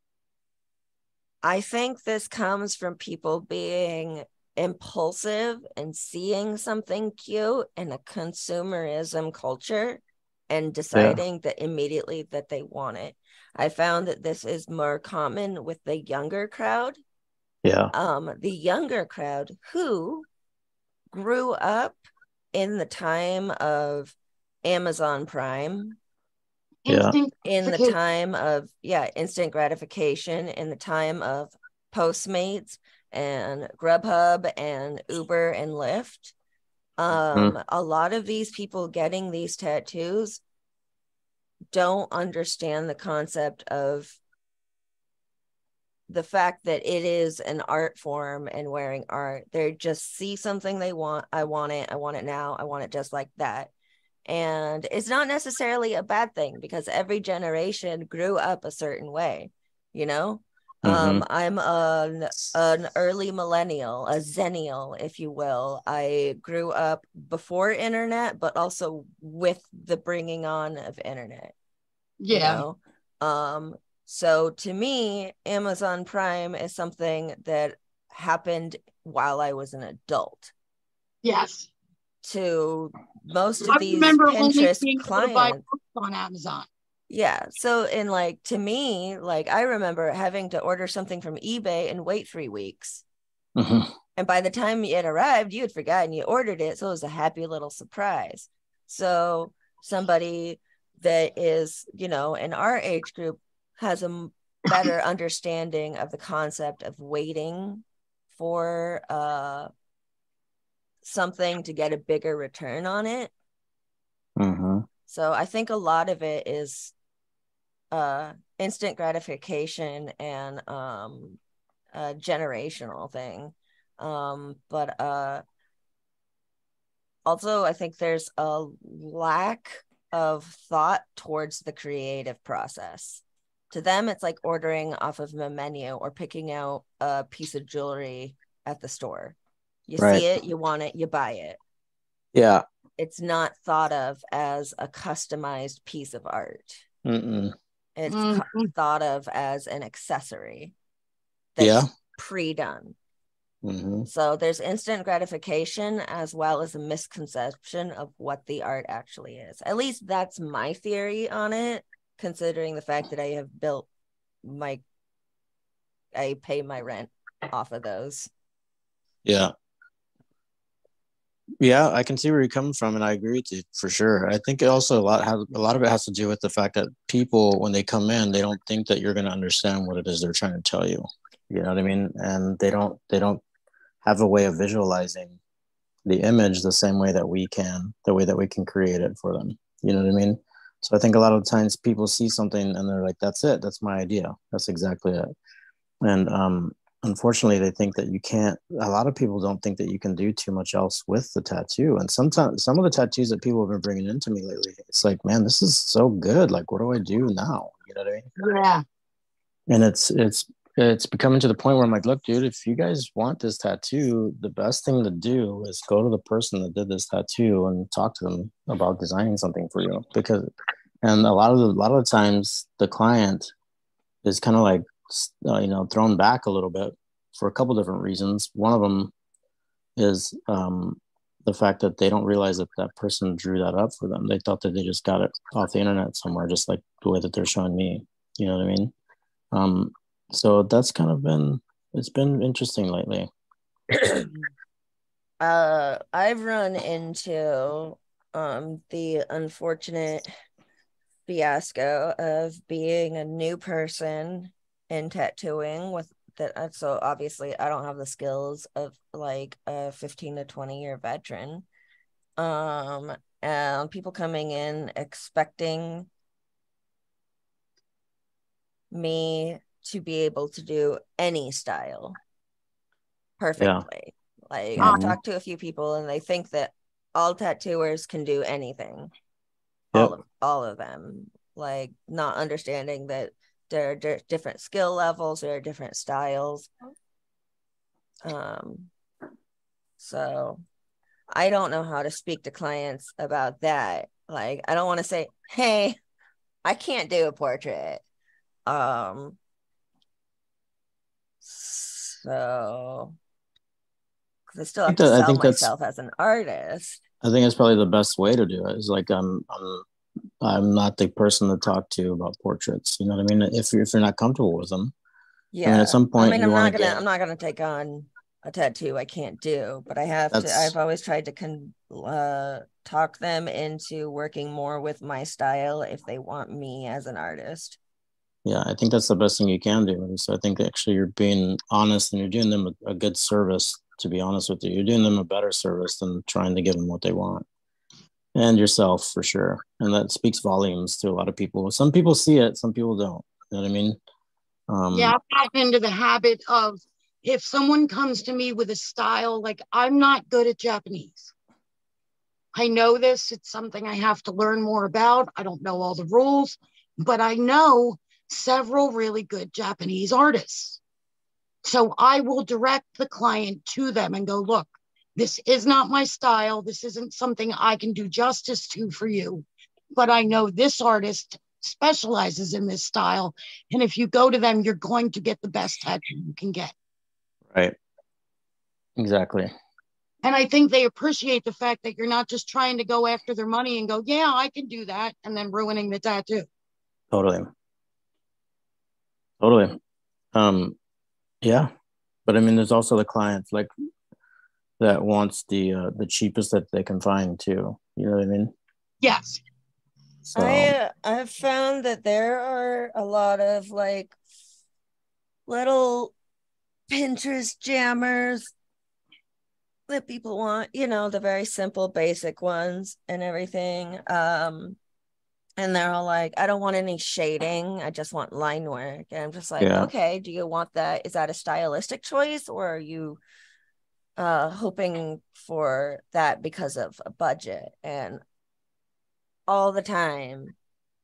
I think this comes from people being impulsive and seeing something cute in a consumerism culture and deciding that immediately that they want it. I found that this is more common with the younger crowd. Yeah. Um, the younger crowd who grew up in the time of Amazon Prime, Yeah. Instinct in the gratification. time of yeah instant gratification, in the time of Postmates and Grubhub and Uber and Lyft. Um, Mm. a lot of these people getting these tattoos don't understand the concept of the fact that it is an art form and wearing art. They just see something they want. I want it. I want it now. I want it just like that. And it's not necessarily a bad thing because every generation grew up a certain way, you know? Mm-hmm. Um, I'm an, an early millennial, a zennial, if you will. I grew up before internet, but also with the bringing on of internet, you Yeah. know? Um, so to me, Amazon Prime is something that happened while I was an adult. Yes. To most I of these remember only Pinterest being able to buy clients. books on Amazon. Yeah. So in like to me, like I remember having to order something from eBay and wait three weeks. Mm-hmm. And by the time it arrived, you had forgotten you ordered it. So it was a happy little surprise. So somebody that is, you know, in our age group has a better understanding of the concept of waiting for uh something to get a bigger return on it. Mm-hmm. So I think a lot of it is uh instant gratification and um a generational thing. Um, but uh, also, I think there's a lack of thought towards the creative process. To them, it's like ordering off of a menu or picking out a piece of jewelry at the store. You Right. see it, you want it, you buy it. Yeah. It's not thought of as a customized piece of art. Mm-mm. It's Mhm. co- thought of as an accessory that's Yeah. pre-done. Mm-hmm. So there's instant gratification as well as a misconception of what the art actually is. At least that's my theory on it, considering the fact that I have built my, I pay my rent off of those. Yeah. Yeah, I can see where you're coming from, and I agree with you for sure. I think it also a lot has a lot of it has to do with the fact that people, when they come in, they don't think that you're going to understand what it is they're trying to tell you. You know what I mean? And they don't they don't have a way of visualizing the image the same way that we can, the way that we can create it for them. You know what I mean? So I think a lot of times people see something and they're like, "That's it. That's my idea. That's exactly it." And um, unfortunately, they think that you can't. A lot of people don't think that you can do too much else with the tattoo. And sometimes some of the tattoos that people have been bringing into me lately, it's like, man, this is so good. Like, what do I do now? You know what I mean? Yeah. And it's it's it's becoming to the point where I'm like, look, dude, if you guys want this tattoo, the best thing to do is go to the person that did this tattoo and talk to them about designing something for you. Because, and a lot of the, a lot of the times, the client is kind of like, uh, you know, thrown back a little bit for a couple different reasons. One of them is um, the fact that they don't realize that that person drew that up for them. They thought that they just got it off the internet somewhere, just like the way that they're showing me. You know what I mean? Um, so that's kind of been, it's been interesting lately. uh, I've run into um, the unfortunate fiasco of being a new person in tattooing with that. So obviously I don't have the skills of like a fifteen to twenty year veteran. Um, and people coming in expecting me to be able to do any style perfectly. Yeah. Like Mhm. I've talked to a few people and they think that all tattooers can do anything. Yep. All of all of them. Like not understanding that there are d- different skill levels, there are different styles. Um so I don't know how to speak to clients about that. Like I don't want to say, hey, I can't do a portrait. Um so I still have to that, sell myself as an artist. I think it's probably the best way to do it. Is like I'm, I'm, I'm not the person to talk to about portraits. You know what I mean? If if you're not comfortable with them, yeah. I mean, at some point, I mean, you I'm not gonna, get... I'm not gonna take on a tattoo I can't do, but I have That's... to. I've always tried to con, uh, talk them into working more with my style if they want me as an artist. Yeah, I think that's the best thing you can do. And so I think actually you're being honest and you're doing them a, a good service, to be honest with you. You're doing them a better service than trying to give them what they want. And yourself, for sure. And that speaks volumes to a lot of people. Some people see it, some people don't. You know what I mean? Um, yeah, I've gotten into the habit of if someone comes to me with a style, like I'm not good at Japanese. I know this. It's something I have to learn more about. I don't know all the rules, but I know several really good Japanese artists. So I will direct the client to them and go, look, this is not my style. This isn't something I can do justice to for you, but I know this artist specializes in this style. And if you go to them, you're going to get the best tattoo you can get. Right. Exactly. And I think they appreciate the fact that you're not just trying to go after their money and go, yeah, I can do that, and then ruining the tattoo. Totally. Totally. Um, yeah. But I mean, there's also the client like that wants the uh, the cheapest that they can find too. You know what I mean? Yes. So I uh, I've found that there are a lot of like little Pinterest jammers that people want, you know, the very simple basic ones and everything. Um And they're all like, I don't want any shading. I just want line work. And I'm just like, Yeah. okay, do you want that? Is that a stylistic choice, or are you uh hoping for that because of a budget? And all the time,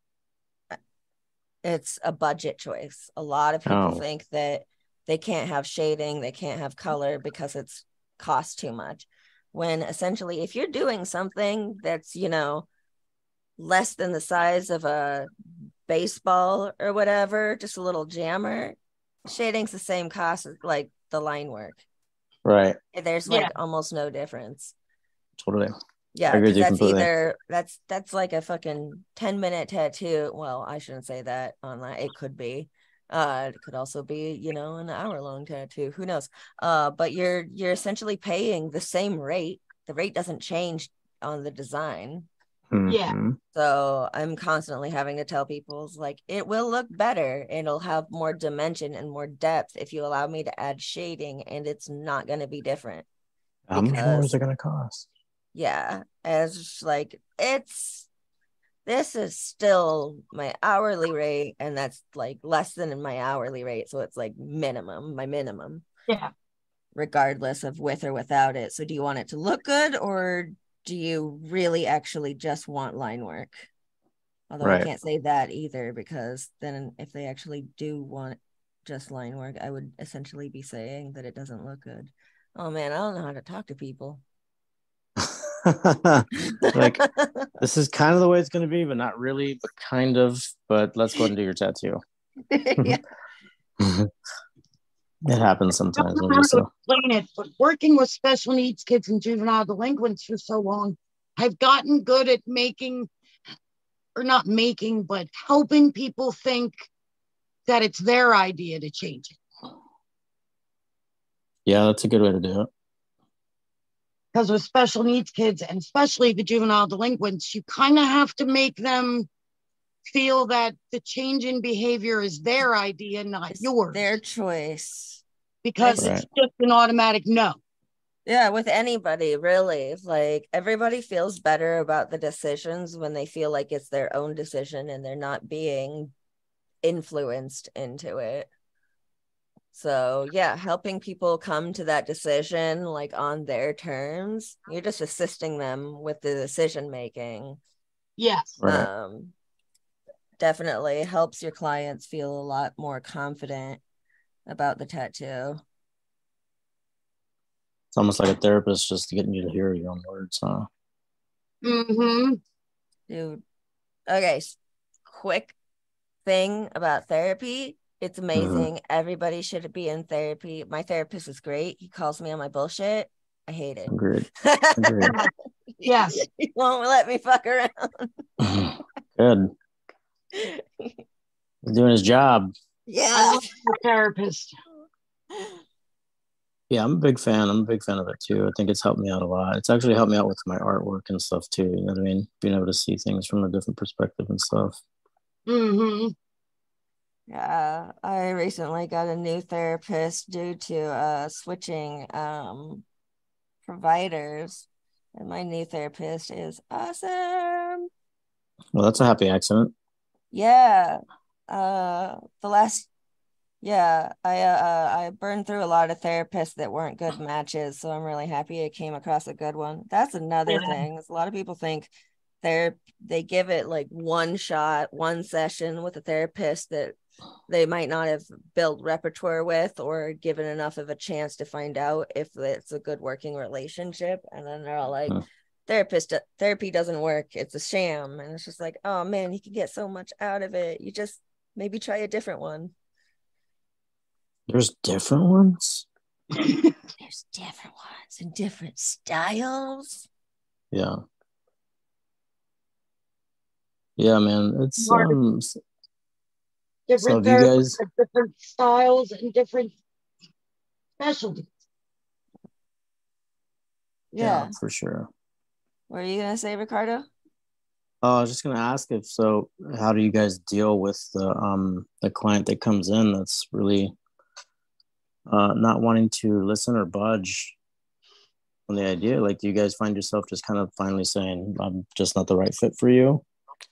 it's a budget choice. A lot of people Oh. think that they can't have shading, they can't have color because it's cost too much. When essentially, if you're doing something that's, you know, less than the size of a baseball or whatever, just a little jammer, shading's the same cost as like the line work. Right. There's Yeah. like almost no difference. Totally. Yeah, I agree with because you that's completely. either that's that's like a fucking ten minute tattoo. Well, I shouldn't say that on that. It could be. Uh, it could also be, you know, an hour long tattoo. Who knows? Uh, but you're you're essentially paying the same rate. The rate doesn't change on the design. Yeah. Mhm. So I'm constantly having to tell people, like, it will look better. It'll have more dimension and more depth if you allow me to add shading, and it's not going to be different. How much more is Because- it going to cost? Yeah, as just like it's this is still my hourly rate, and that's like less than my hourly rate, so it's like minimum, my minimum, Yeah. regardless of with or without it. So do you want it to look good, or do you really actually just want line work? Although I Right. can't say that either, because then if they actually do want just line work, I would essentially be saying that it doesn't look good. Oh man, I don't know how to talk to people. Like, this is kind of the way it's going to be, but not really, but kind of. But let's go ahead and do your tattoo. Yeah. It happens I don't sometimes. know When how you to so. explain it, but working with special needs kids and juvenile delinquents for so long, I've gotten good at making, or not making, but helping people think that it's their idea to change it. Yeah, that's a good way to do it. Because with special needs kids, and especially the juvenile delinquents, you kind of have to make them feel that the change in behavior is their idea, not It's yours. their choice. Because Right. it's just an automatic no. Yeah, with anybody, really. Like, everybody feels better about the decisions when they feel like it's their own decision and they're not being influenced into it. So, yeah, helping people come to that decision like on their terms, you're just assisting them with the decision making. Yes. Right. Um, definitely helps your clients feel a lot more confident about the tattoo. It's almost like a therapist just getting you to hear your own words, huh? Mm-hmm. Dude. Okay, s- quick thing about therapy. It's amazing. Everybody should be in therapy. My therapist is great. He calls me on my bullshit. I hate it. Agreed. Agreed. Yes. He won't let me fuck around. Good. He's doing his job. I Yeah. love the therapist. Yeah, I'm a big fan. I'm a big fan of it too. I think it's helped me out a lot. It's actually helped me out with my artwork and stuff too. You know what I mean? Being able to see things from a different perspective and stuff. Mm-hmm. Yeah, I recently got a new therapist due to uh switching um providers, and my new therapist is awesome. Well, that's a happy accident. Yeah. Uh the last yeah, I uh I burned through a lot of therapists that weren't good matches, so I'm really happy I came across a good one. That's another Yeah. thing. Is a lot of people think they're they give it like one shot, one session with a therapist that they might not have built repertoire with or given enough of a chance to find out if it's a good working relationship, and then they're all like, Hmm. therapist therapy doesn't work, it's a sham. And it's just like, oh man, you can get so much out of it. You just maybe try a different one. There's different ones. There's different ones and different styles. Yeah. Yeah, man. It's Smart. um. So Different have you therapists guys? have different styles and different specialties. Yeah. Yeah, for sure. What are you gonna say, Ricardo? Oh, I was just gonna ask if so. How do you guys deal with the um the client that comes in that's really uh not wanting to listen or budge on the idea? Like, do you guys find yourself just kind of finally saying, "I'm just not the right fit for you"?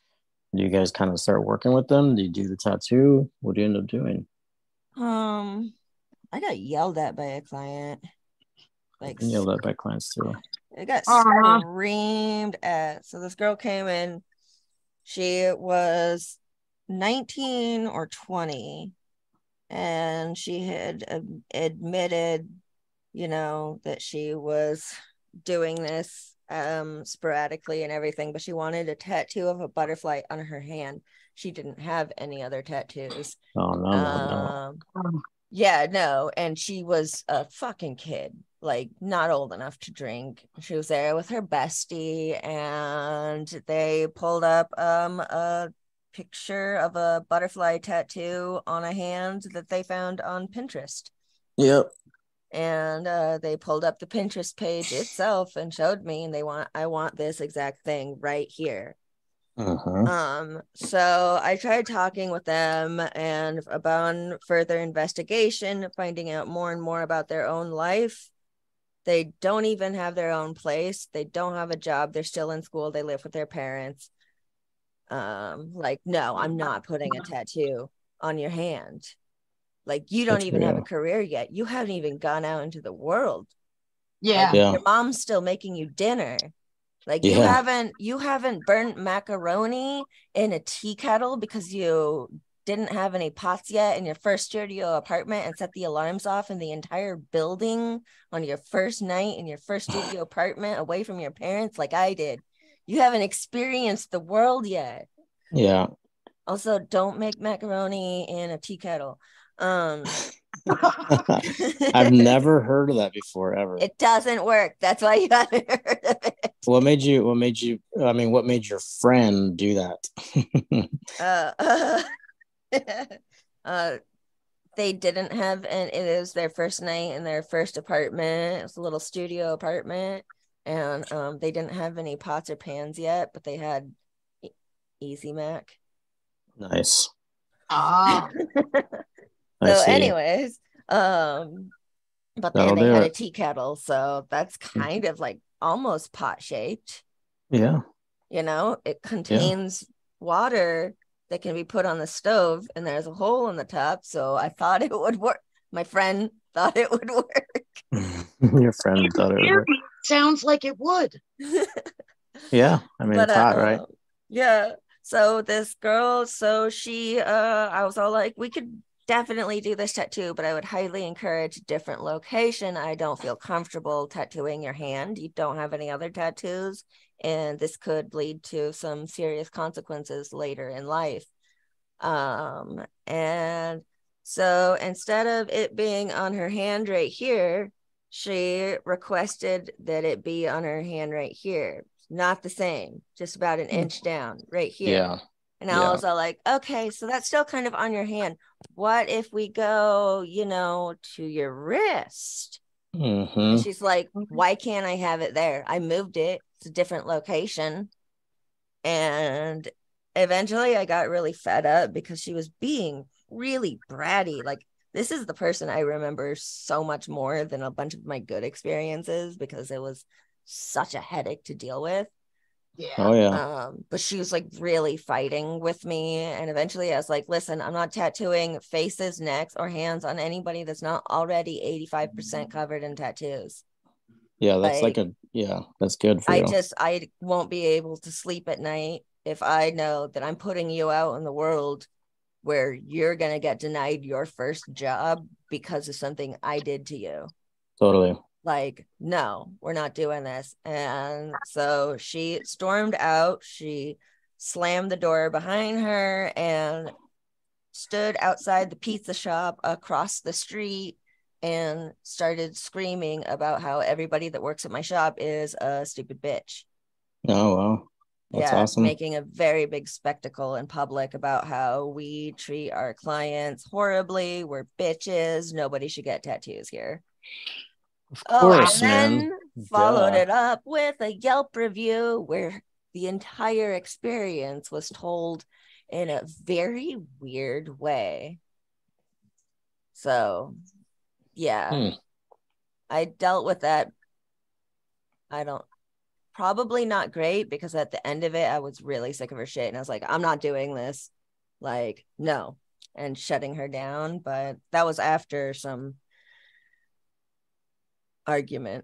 Do you guys kind of start working with them? Do you do the tattoo? What do you end up doing? Um, I got yelled at by a client. Like And yelled at by clients too. it got Uh-huh. screamed at. So this girl came in. She was nineteen or twenty, and she had uh, admitted, you know, that she was doing this um sporadically and everything, but she wanted a tattoo of a butterfly on her hand. She didn't have any other tattoos. Oh no, no, no. Um, yeah, no, and she was a fucking kid, like not old enough to drink. She was there with her bestie, and they pulled up um a picture of a butterfly tattoo on a hand that they found on Pinterest. Yep. And uh, they pulled up the Pinterest page itself and showed me, and they want I want this exact thing right here. Uh-huh. Um, so I tried talking with them, and upon further investigation, finding out more and more about their own life. They don't even have their own place. They don't have a job. They're still in school. They live with their parents. Um, like, no, I'm not putting a tattoo on your hand. Like, you don't That's even have a real. career yet. You haven't even gone out into the world. Yeah. Like, Yeah. your mom's still making you dinner. Like you Yeah. haven't you haven't burnt macaroni in a tea kettle because you didn't have any pots yet in your first studio apartment and set the alarms off in the entire building on your first night in your first studio apartment away from your parents like I did. You haven't experienced the world yet. Yeah. Also, don't make macaroni in a tea kettle. Um I've never heard of that before, ever. It doesn't work. That's why you haven't heard of it. What made you, what made you, I mean, what made your friend do that? uh, uh, uh, they didn't have, and it was their first night in their first apartment. It was a little studio apartment, and um, they didn't have any pots or pans yet, but they had e- Easy Mac. Nice. Ah. I So, see. anyways, um, but That'll then they do had a it. tea kettle, so that's kind of like almost pot shaped. Yeah. You know, it contains water that can be put on the stove, and there's a hole in the top. So I thought it would work. My friend thought it would work. Your friend thought it would work. Sounds like it would. Yeah. I mean, But it's hot, uh, right? yeah. So this girl, so she, uh, I was all like, we could definitely do this tattoo, but I would highly encourage a different location. I don't feel comfortable tattooing your hand. You don't have any other tattoos, and this could lead to some serious consequences later in life. Um, and so instead of it being on her hand right here, she requested that it be on her hand right here. Not the same, just about an inch down right here. Yeah. And I Yeah. was all like, okay, so that's still kind of on your hand. What if we go, you know, to your wrist? Mm-hmm. And she's like, why can't I have it there? I moved it. It's a different location. And eventually I got really fed up because she was being really bratty. Like, this is the person I remember so much more than a bunch of my good experiences because it was such a headache to deal with. Yeah. Oh, yeah. Um, but she was like really fighting with me. And eventually I was like, listen, I'm not tattooing faces, necks, or hands on anybody that's not already eighty-five percent covered in tattoos. Yeah. That's like, Like, a, yeah, that's good for I you. just, I won't be able to sleep at night if I know that I'm putting you out in the world where you're going to get denied your first job because of something I did to you. Totally. Like, no, we're not doing this. And so she stormed out. She slammed the door behind her and stood outside the pizza shop across the street and started screaming about how everybody that works at my shop is a stupid bitch. Oh, wow. That's Yeah, awesome. making a very big spectacle in public about how we treat our clients horribly. We're bitches. Nobody should get tattoos here. Of Oh, course, and man. then followed Duh. it up with a Yelp review where the entire experience was told in a very weird way. So, yeah, Hmm. I dealt with that. I don't, probably not great, because at the end of it, I was really sick of her shit. And I was like, I'm not doing this. Like, no. And shutting her down. But that was after some argument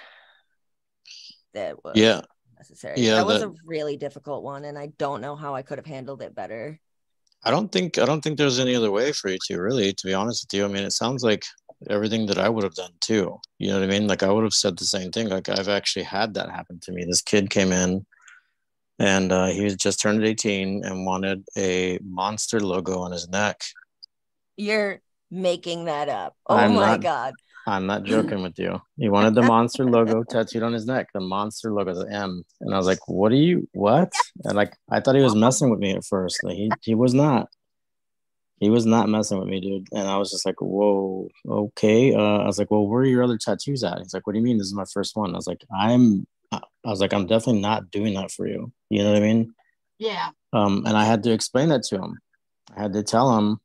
that was Yeah. necessary. Yeah, that was that- a really difficult one. And I don't know how I could have handled it better. I don't think I don't think there's any other way for you to, really, to be honest with you. I mean, it sounds like everything that I would have done too. You know what I mean? Like, I would have said the same thing. Like, I've actually had that happen to me. This kid came in and uh, he was just turned eighteen and wanted a Monster logo on his neck. You're making that up. Oh I'm my not- God. I'm not joking with you. He wanted the Monster logo tattooed on his neck, the Monster logo, the M. And I was like, what are you, what? And like, I thought he was messing with me at first. Like, he, he was not. He was not messing with me, dude. And I was just like, whoa, okay. Uh, I was like, well, where are your other tattoos at? He's like, what do you mean? This is my first one. I was like, I'm, I was like, I'm definitely not doing that for you. You know what I mean? Yeah. Um, and I had to explain that to him. I had to tell him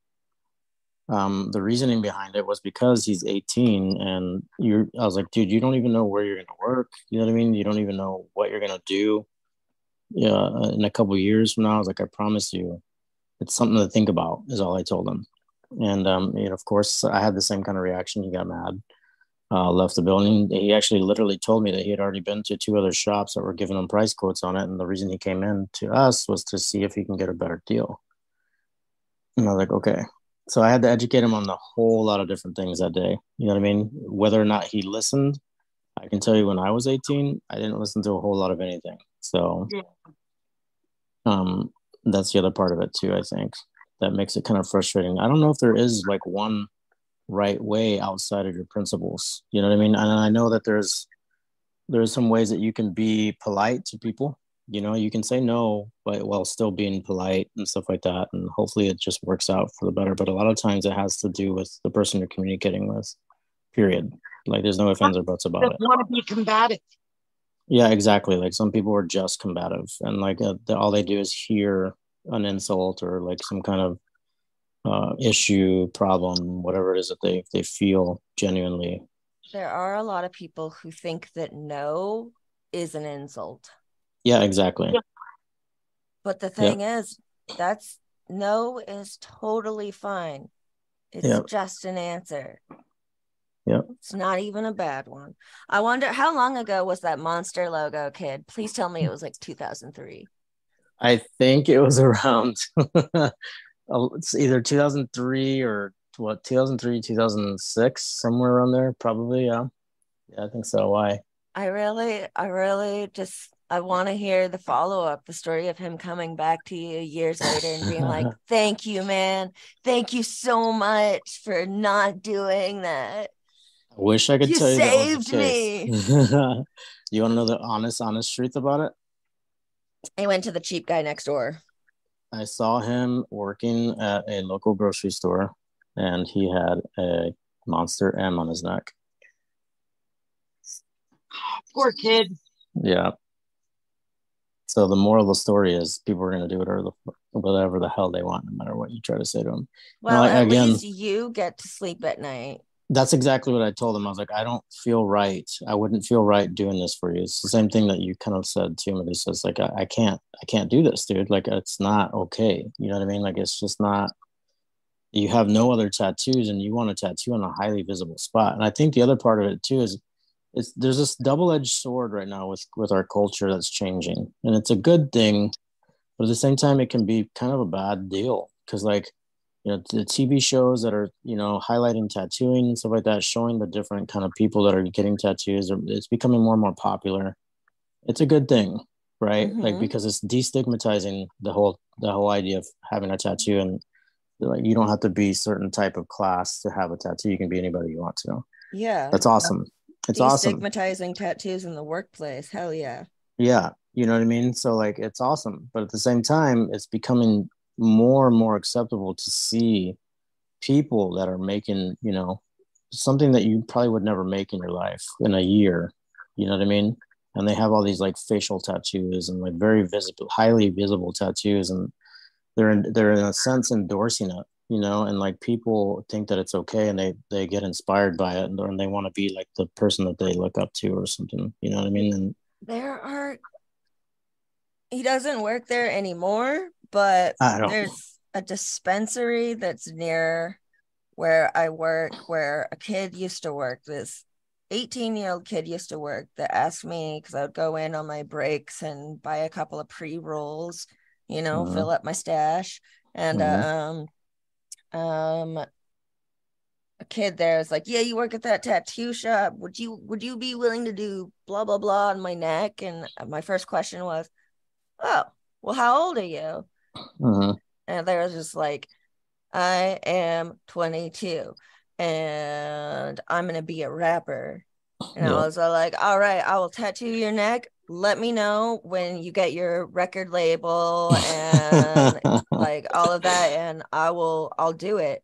um, the reasoning behind it was because he's eighteen, and you're, I was like, dude, you don't even know where you're going to work. You know what I mean? You don't even know what you're going to do. Yeah. In a couple of years from now, I was like, I promise you, it's something to think about, is all I told him. And, um, you know, of course I had the same kind of reaction. He got mad, uh, left the building. He actually literally told me that he had already been to two other shops that were giving him price quotes on it. And the reason he came in to us was to see if he can get a better deal. And I was like, okay. So I had to educate him on a whole lot of different things that day. You know what I mean? Whether or not he listened, I can tell you when I was eighteen, I didn't listen to a whole lot of anything. So Yeah. um, that's the other part of it too, I think, that makes it kind of frustrating. I don't know if there is like one right way outside of your principles. You know what I mean? And I know that there's there's some ways that you can be polite to people. You know, you can say no, but while still being polite and stuff like that. And hopefully it just works out for the better. But a lot of times it has to do with the person you're communicating with, period. Like, there's no ifs, ands, or buts about Just it. want to be combative. Yeah, exactly. Like, some people are just combative, and like uh, the, all they do is hear an insult or like some kind of uh, issue, problem, whatever it is that they they feel genuinely. There are a lot of people who think that no is an insult. Yeah, exactly. Yeah. But the thing is, that's no is totally fine. It's Yep. just an answer. Yep. It's not even a bad one. I wonder, how long ago was that Monster logo, kid? Please tell me it was like two thousand three. I think it was around it's either two thousand three or what, two thousand three, two thousand six, somewhere around there, probably. Yeah. Yeah, I think so. Why? I really, I really just, I want to hear the follow-up, the story of him coming back to you years later and being like, thank you, man. Thank you so much for not doing that. I wish I could You tell you that was the saved case. You want to know the honest, honest truth about it? He went to the cheap guy next door. I saw him working at a local grocery store, and he had a Monster M on his neck. Poor kid. Yeah. So the moral of the story is people are going to do whatever the, whatever the hell they want, no matter what you try to say to them. Well, like, at again- least you get to sleep at night. That's exactly what I told him. I was like, I don't feel right. I wouldn't feel right doing this for you. It's the same thing that you kind of said to him. He says, like, I, I can't, I can't do this, dude. Like, it's not okay. You know what I mean? Like, it's just not, you have no other tattoos and you want a tattoo on a highly visible spot. And I think the other part of it too is it's, there's this double-edged sword right now with, with our culture that's changing, and it's a good thing, but at the same time, it can be kind of a bad deal. Cause like, you know, the T V shows that are, you know, highlighting tattooing and stuff like that, showing the different kind of people that are getting tattoos, it's becoming more and more popular. It's a good thing, right? Mhm. Like, because it's destigmatizing the whole the whole idea of having a tattoo, and like, you don't have to be certain type of class to have a tattoo. You can be anybody you want to. Yeah. That's awesome. It's awesome. Destigmatizing tattoos in the workplace. Hell yeah. Yeah, you know what I mean? So like, it's awesome, but at the same time, it's becoming more and more acceptable to see people that are making, you know, something that you probably would never make in your life in a year. You know what I mean? And they have all these like facial tattoos and like very visible, highly visible tattoos, and they're in, they're in a sense endorsing it, you know, and like people think that it's okay, and they they get inspired by it, and, and they want to be like the person that they look up to or something. You know what I mean? And There are, he doesn't work there anymore, but I don't. there's a dispensary that's near where I work, where a kid used to work. This eighteen year old kid used to work that asked me, because I would go in on my breaks and buy a couple of pre-rolls, you know, Mhm. fill up my stash. And Mhm. um, um, a kid there is like, yeah, you work at that tattoo shop. Would you would you be willing to do blah blah blah on my neck? And my first question was, oh, well, how old are you? Mhm. And they was just like, I am twenty-two and I'm gonna be a rapper. And I Yeah. was like, all right, I will tattoo your neck. Let me know when you get your record label and like all of that, and I will I'll do it.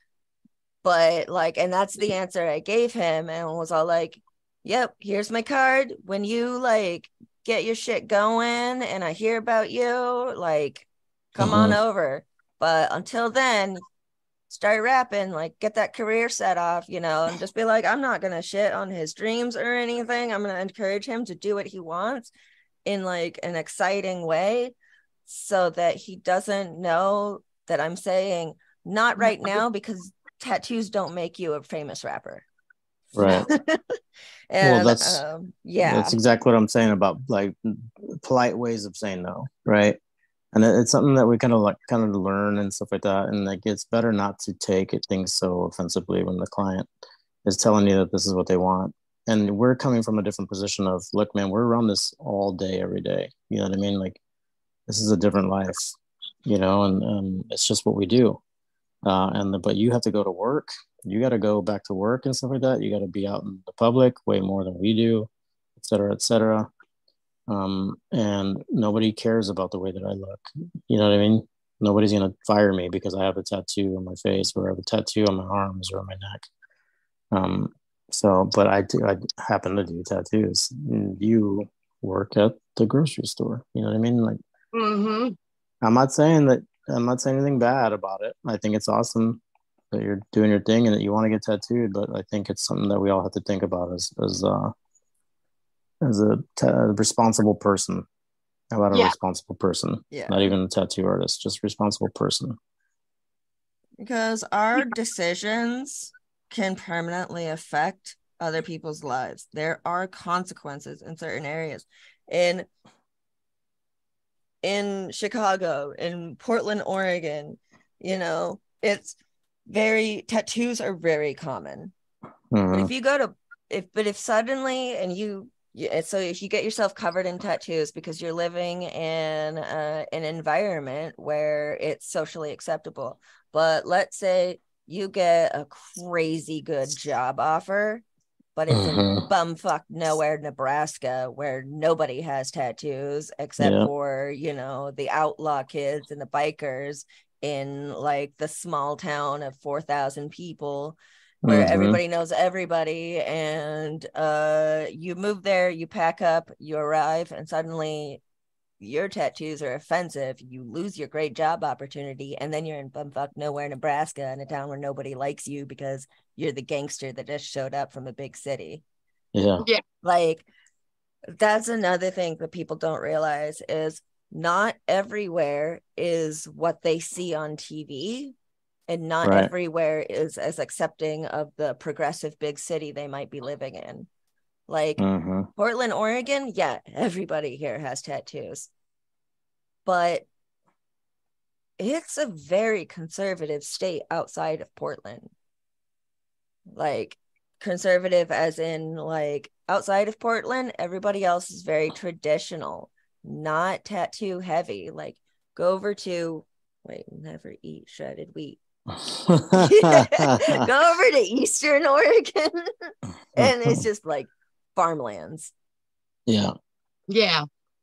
But like, and that's the answer I gave him, and was all like, yep, here's my card. When you like get your shit going and I hear about you, like, come on Mhm. over. But until then, start rapping, like get that career set off, you know, and just be like, I'm not gonna shit on his dreams or anything. I'm gonna encourage him to do what he wants in like an exciting way, so that he doesn't know that I'm saying not right now, because tattoos don't make you a famous rapper. Right. Well, And that's um yeah. that's exactly what I'm saying about like polite ways of saying no, right? And it- it's something that we kind of like kind of learn and stuff like that. And like it's better not to take it things so offensively when the client is telling you that this is what they want. And we're coming from a different position of, look, man, we're around this all day, every day. You know what I mean? Like this is a different life, you know, and, and it's just what we do. Uh, and the, but you have to go to work. You got to go back to work and stuff like that. You got to be out in the public way more than we do, et cetera, et cetera. Um, and nobody cares about the way that I look. You know what I mean? Nobody's gonna fire me because I have a tattoo on my face or I have a tattoo on my arms or on my neck. Um, so, but I do. I happen to do tattoos. You work at the grocery store. You know what I mean? Like, Mm-hmm. I'm not saying that. I'm not saying anything bad about it. I think it's awesome that you're doing your thing and that you want to get tattooed. But I think it's something that we all have to think about as as uh, as a t- responsible person. How about a Yeah. responsible person? Yeah. Not even a tattoo artist, just responsible person. Because our decisions can permanently affect other people's lives. There are consequences in certain areas. In in Chicago, in Portland, Oregon, you know, it's very tattoos are very common. Mm-hmm. But if you go to if but if suddenly and you yeah, so if you get yourself covered in tattoos because you're living in uh, an environment where it's socially acceptable, but let's say you get a crazy good job offer, but it's in Mm-hmm. bumfuck nowhere, Nebraska, where nobody has tattoos except Yeah. for, you know, the outlaw kids and the bikers in like the small town of four thousand people where Mm-hmm. everybody knows everybody, and uh you move there, you pack up, you arrive, and suddenly your tattoos are offensive, you lose your great job opportunity, and then you're in bumfuck nowhere, Nebraska, in a town where nobody likes you because you're the gangster that just showed up from a big city. Yeah. Yeah. Like, that's another thing that people don't realize is not everywhere is what they see on T V, and not Right. everywhere is as accepting of the progressive big city they might be living in. Like Mm-hmm. Portland, Oregon, yeah, everybody here has tattoos, but it's a very conservative state outside of Portland. Like conservative as in like outside of Portland, everybody else is very traditional, not tattoo heavy. Like go over to wait, never eat shredded wheat. Go over to Eastern Oregon and it's just like farmlands. Yeah. Yeah.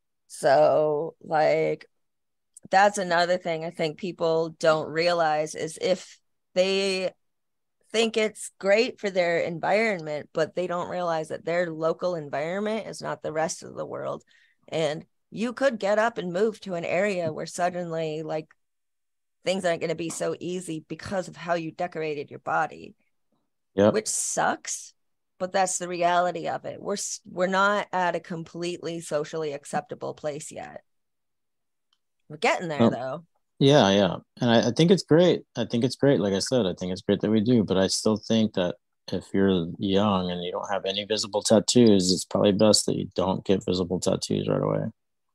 So like that's another thing I think people don't realize is if they think it's great for their environment, but they don't realize that their local environment is not the rest of the world. And you could get up and move to an area where suddenly like things aren't going to be so easy because of how you decorated your body. Yep. Which sucks, but that's the reality of it. We're we're not at a completely socially acceptable place yet. We're getting there, oh, though. Yeah, yeah. And I, I think it's great. I think it's great. Like I said, I think it's great that we do, but I still think that if you're young and you don't have any visible tattoos, it's probably best that you don't get visible tattoos right away.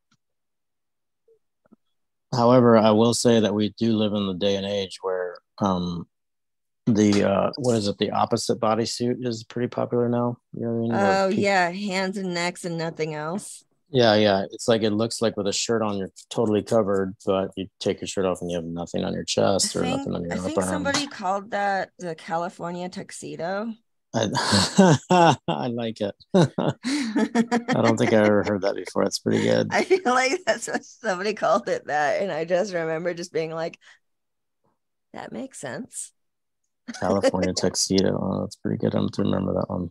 However, I will say that we do live in the day and age where um, the, uh, what is it, the opposite bodysuit is pretty popular now. You know what I mean? Oh, people... yeah, hands and necks and nothing else. Yeah, yeah. It's like it looks like with a shirt on, you're totally covered, but you take your shirt off and you have nothing on your chest I or think, nothing on your I upper think arm. somebody called that the California tuxedo. I, I like it. I don't think I ever heard that before. It's pretty good. I feel like that's what somebody called it that. And I just remember just being like, that makes sense. California tuxedo. Oh, that's pretty good. I'm going to remember that one.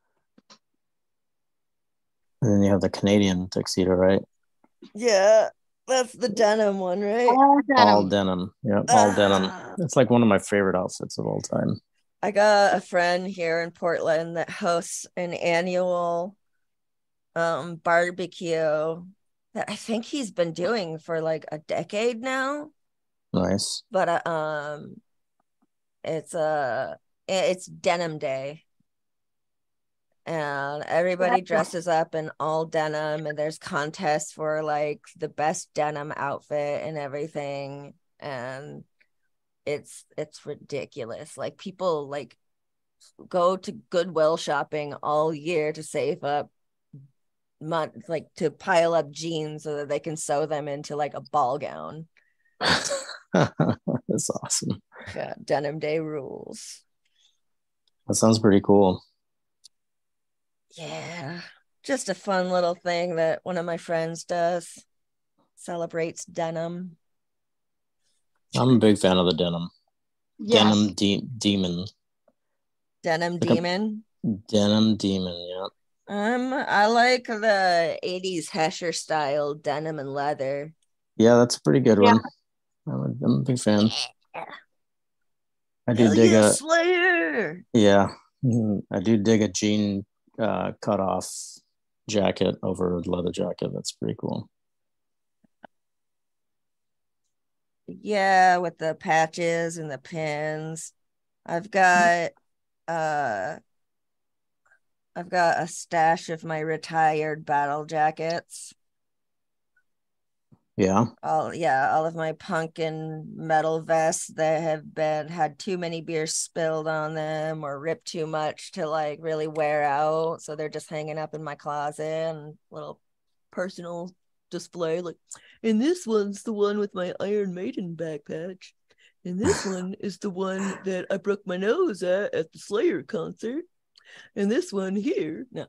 And then you have the Canadian tuxedo, right? Yeah, that's the denim one, right? All denim. All denim. Yeah, all uh, denim. It's like one of my favorite outfits of all time. I got a friend here in Portland that hosts an annual um, barbecue that I think he's been doing for like a decade now. Nice. But uh, um, it's a uh, it's denim day. And everybody dresses up in all denim, and there's contests for like the best denim outfit and everything. And it's it's ridiculous. Like people like go to Goodwill shopping all year to save up month, like to pile up jeans so that they can sew them into like a ball gown. That's awesome. Yeah, denim day rules. That sounds pretty cool. Yeah, just a fun little thing that one of my friends does. Celebrates denim. I'm a big fan of the denim. Yes. Denim de- demon. Denim like demon? Denim demon, yeah. Um, I like the eighties Hesher style denim and leather. Yeah, that's a pretty good yeah. one. I'm a, I'm a big fan. Yeah. I do Hell dig yeah, a Slayer. Yeah, I do dig a jean uh, cut off jacket over a leather jacket. That's pretty cool. Yeah, with the patches and the pins. I've got uh I've got a stash of my retired battle jackets. Yeah. All yeah, all of my pumpkin metal vests that have been had too many beers spilled on them or ripped too much to like really wear out. So they're just hanging up in my closet and little personal display. Like, and this one's the one with my Iron Maiden back patch. And this one is the one that I broke my nose at at the Slayer concert. And this one here. No.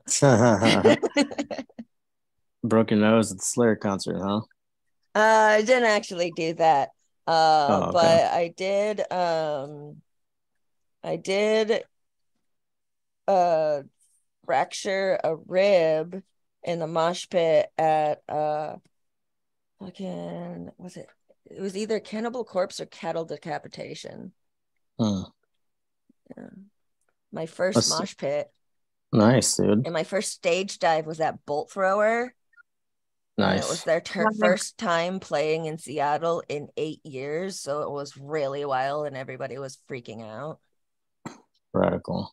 Broke your nose at the Slayer concert, huh? Uh, I didn't actually do that. Uh, oh, okay. But I did. Um, I did. Uh, fracture a rib in the mosh pit at uh, fucking was it? It was either Cannibal Corpse or Cattle Decapitation. Hmm. Yeah. My first That's mosh pit. Nice, dude. And my first stage dive was at Bolt Thrower. Nice. And it was their ter- first time playing in Seattle in eight years. So it was really wild and everybody was freaking out. Radical.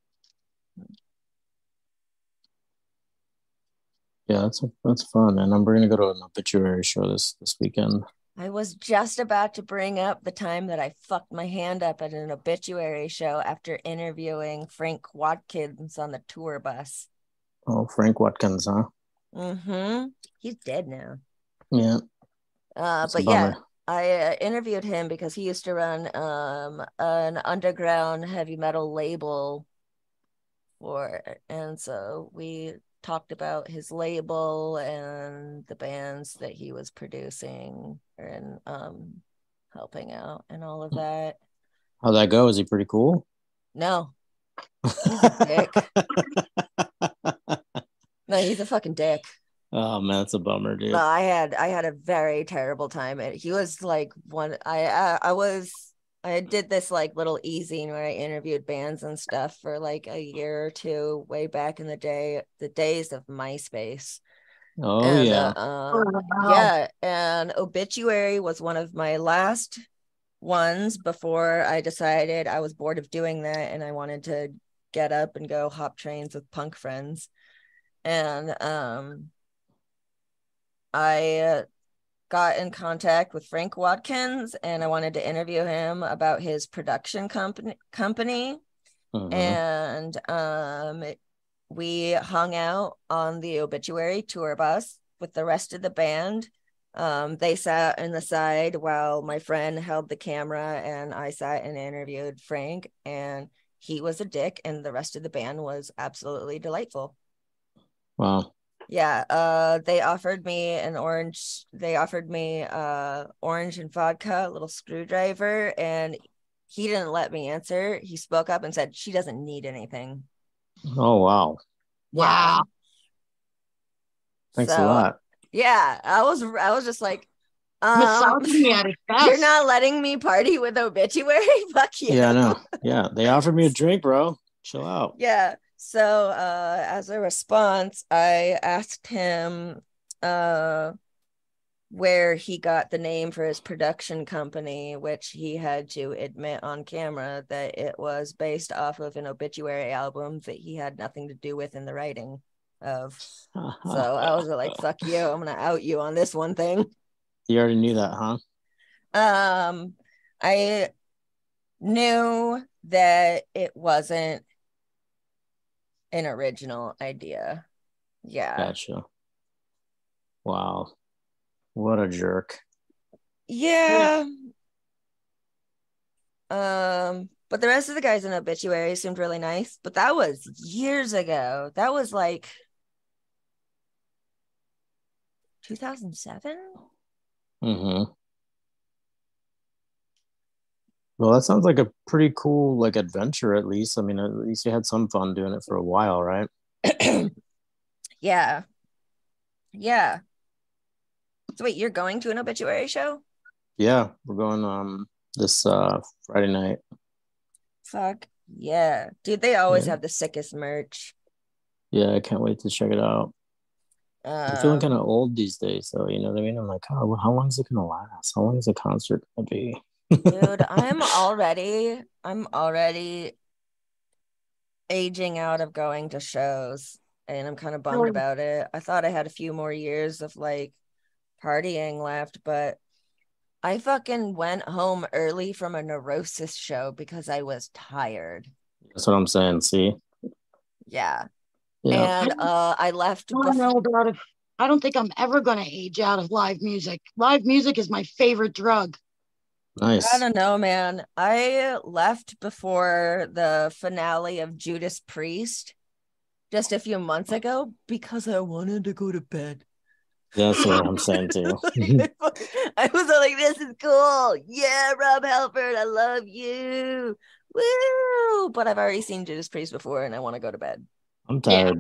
Yeah, that's that's fun. And I'm going to go to an obituary show this, this weekend. I was just about to bring up the time that I fucked my hand up at an obituary show after interviewing Frank Watkins on the tour bus. Oh, Frank Watkins, huh? Mm-hmm. He's dead now. Yeah. Uh, but yeah, I uh, interviewed him because he used to run um an underground heavy metal label for, and so we talked about his label and the bands that he was producing and um helping out and all of that. How'd that go? Is he pretty cool? No. He's a dick. No, he's a fucking dick. Oh man, that's a bummer, dude. No, I had I had a very terrible time. He was like one. I I, I was I did this like little easy where I interviewed bands and stuff for like a year or two way back in the day, the days of MySpace. Oh and yeah. uh, um, yeah, and Obituary was one of my last ones before I decided I was bored of doing that and I wanted to get up and go hop trains with punk friends. And um, I uh, got in contact with Frank Watkins and I wanted to interview him about his production company company. Mhm. And um it, we hung out on the Obituary tour bus with the rest of the band. Um, they sat in the side while my friend held the camera and I sat and interviewed Frank, and he was a dick and the rest of the band was absolutely delightful. Wow. Yeah, uh, they offered me an orange. They offered me uh orange and vodka, a little screwdriver, and he didn't let me answer. He spoke up and said she doesn't need anything. Oh wow. Wow. Thanks So, a lot. Yeah, I was. I was just like, um, Misogyny at its best. you're not letting me party with Obituary. Fuck you. Yeah, I know. Yeah, they offered me a drink, bro. Chill out. Yeah. So uh, as a response, I asked him uh, where he got the name for his production company, which he had to admit on camera that it was based off of an Obituary album that he had nothing to do with in the writing of. So I was like, fuck you. I'm going to out you on this one thing. You already knew that, huh? Um, I knew that it wasn't an original idea. Yeah. Gotcha. Wow. What a jerk. Yeah. Um, but the rest of the guys in Obituary seemed really nice. But that was years ago. That was like two thousand seven. Mm-hmm. Well, that sounds like a pretty cool like adventure at least. I mean, at least you had some fun doing it for a while, right? Yeah. Yeah. So wait, you're going to an Obituary show? Yeah, we're going um this uh Friday night. Fuck yeah. Dude, they always Yeah. have the sickest merch. Yeah, I can't wait to check it out. I'm feeling Um, kind of old these days, so you know what I mean? I'm like, oh, how long is it gonna last? How long is the concert gonna be? dude, I'm already I'm already aging out of going to shows, and I'm kind of bummed Really? about it. I thought I had a few more years of like partying left, but I fucking went home early from a Neurosis show because I was tired. That's what I'm saying. See? Yeah. Yeah. And uh I left I don't bef- know about it. I don't think I'm ever going to age out of live music. Live music is my favorite drug. Nice. I don't know, man. I left before the finale of Judas Priest just a few months ago because I wanted to go to bed. That's what I'm saying too. I was like, this is cool. Yeah, Rob Halford, I love you. Woo! But I've already seen Judas Priest before and I want to go to bed. I'm tired.